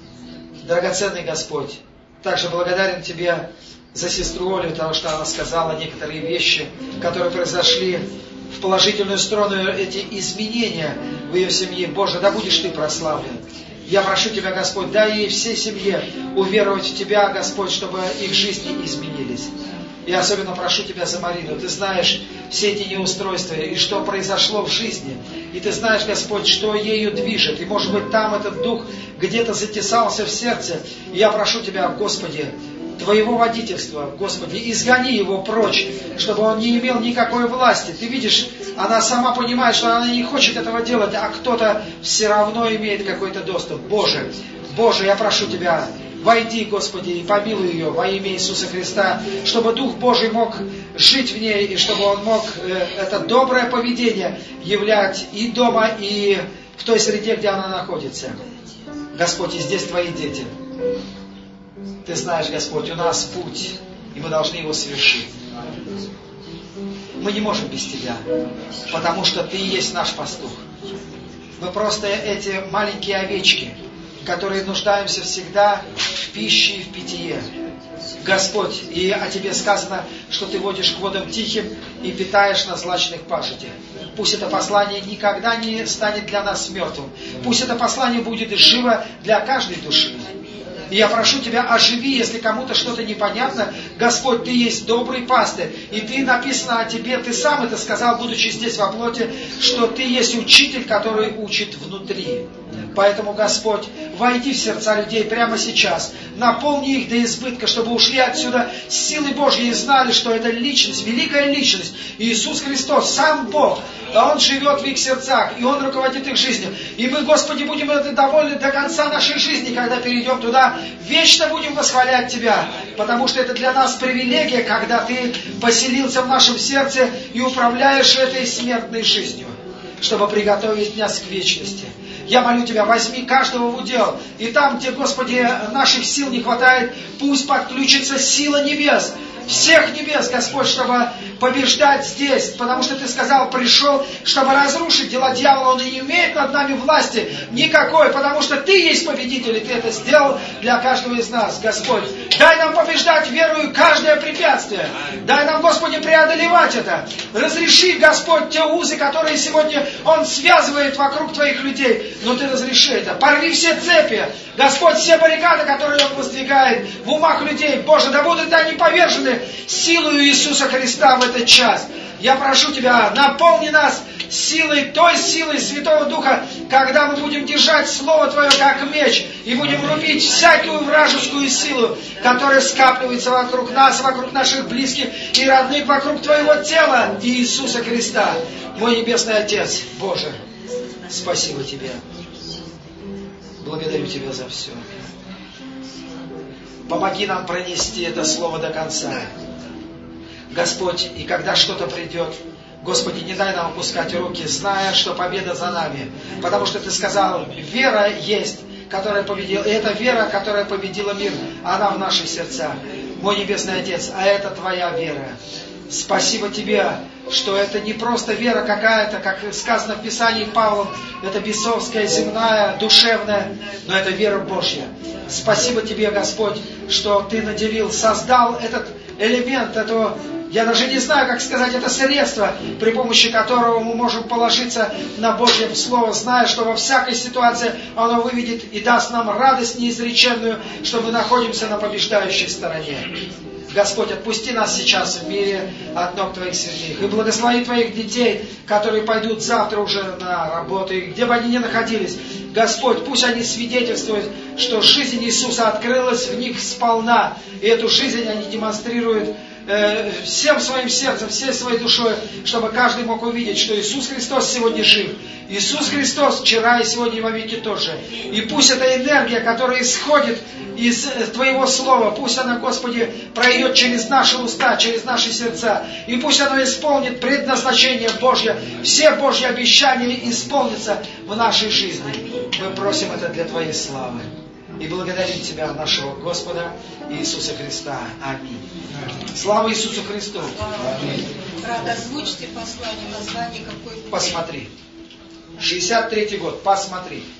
Драгоценный Господь, также благодарен Тебе за сестру Олю, потому что она сказала некоторые вещи, которые произошли в положительную сторону, эти изменения в ее семье. Боже, да будешь Ты прославлен. Я прошу Тебя, Господь, дай ей всей семье уверовать в Тебя, Господь, чтобы их жизни изменились. Я особенно прошу Тебя за Марину. Ты знаешь все эти неустройства и что произошло в жизни. И Ты знаешь, Господь, что ею движет. И, может быть, там этот дух где-то затесался в сердце. И я прошу Тебя, Господи, Твоего водительства, Господи, изгони его прочь, чтобы он не имел никакой власти. Ты видишь, она сама понимает, что она не хочет этого делать, а кто-то все равно имеет какой-то доступ. Боже, я прошу Тебя, войди, Господи, и помилуй ее во имя Иисуса Христа, чтобы Дух Божий мог жить в ней, и чтобы он мог это доброе поведение являть и дома, и в той среде, где она находится. Господь, и здесь Твои дети. Ты знаешь, Господь, у нас путь, и мы должны его совершить. Мы не можем без Тебя, потому что Ты есть наш пастух. Мы просто эти маленькие овечки, которые нуждаемся всегда в пище и в питье. Господь, и о Тебе сказано, что Ты водишь к водам тихим и питаешь на злачных пашетях. Пусть это послание никогда не станет для нас мертвым. Пусть это послание будет живо для каждой души. И я прошу Тебя, оживи, если кому-то что-то непонятно. Господь, Ты есть добрый пастырь. И Ты, написано о Тебе, Ты сам это сказал, будучи здесь во плоти, что Ты есть учитель, который учит внутри. Поэтому, Господь, войди в сердца людей прямо сейчас. Наполни их до избытка, чтобы ушли отсюда с силой Божьей и знали, что это личность, великая личность. Иисус Христос, сам Бог. А Он живет в их сердцах, и Он руководит их жизнью. И мы, Господи, будем это довольны до конца нашей жизни, когда перейдем туда. Вечно будем восхвалять Тебя, потому что это для нас привилегия, когда Ты поселился в нашем сердце и управляешь этой смертной жизнью, чтобы приготовить нас к вечности. Я молю Тебя, возьми каждого в удел, и там, где, Господи, наших сил не хватает, пусть подключится сила небес, всех небес, Господь, чтобы побеждать здесь, потому что Ты сказал, пришел, чтобы разрушить дела дьявола, он и не имеет над нами власти никакой, потому что Ты есть победитель, и Ты это сделал для каждого из нас, Господь. Дай нам побеждать верою каждое препятствие, дай нам, Господи, преодолевать это. Разреши, Господь, те узы, которые сегодня Он связывает вокруг Твоих людей, но Ты разреши это. Порви все цепи, Господь, все баррикады, которые Он воздвигает в умах людей. Боже, да будут они повержены силою Иисуса Христа в этот час. Я прошу Тебя, наполни нас силой, той силой Святого Духа, когда мы будем держать Слово Твое как меч, и будем рубить всякую вражескую силу, которая скапливается вокруг нас, вокруг наших близких и родных, вокруг Твоего тела Иисуса Христа. Мой Небесный Отец, Боже, Спасибо Тебе. Благодарю Тебя за все. Помоги нам пронести это слово до конца. Господь, и когда что-то придет, Господи, не дай нам опускать руки, зная, что победа за нами. Потому что Ты сказал, вера есть, которая победила. И эта вера, которая победила мир, она в наших сердцах. Мой Небесный Отец, а это Твоя вера. Спасибо Тебе, что это не просто вера какая-то, как сказано в Писании Павлом, это бесовская, земная, душевная, но это вера Божья. Спасибо Тебе, Господь, что Ты наделил, создал этот элемент, этого, я даже не знаю, как сказать, это средство, при помощи которого мы можем положиться на Божье Слово, зная, что во всякой ситуации оно выведет и даст нам радость неизреченную, что мы находимся на побеждающей стороне. Господь, отпусти нас сейчас в мире от ног Твоих святых. И благослови Твоих детей, которые пойдут завтра уже на работу, и где бы они ни находились. Господь, пусть они свидетельствуют, что жизнь Иисуса открылась в них сполна. И эту жизнь они демонстрируют всем своим сердцем, всей своей душой, чтобы каждый мог увидеть, что Иисус Христос сегодня жив. Иисус Христос вчера и сегодня и во веки тоже. И пусть эта энергия, которая исходит из Твоего Слова, пусть она, Господи, пройдет через наши уста, через наши сердца. И пусть оно исполнит предназначение Божье. Все Божьи обещания исполнятся в нашей жизни. Мы просим это для Твоей славы. И благодарим Тебя, нашего Господа Иисуса Христа. Аминь. Слава Иисусу Христу. Аминь. Брат, озвучьте послание, название какое-то. Посмотри. 63-й год. Посмотри.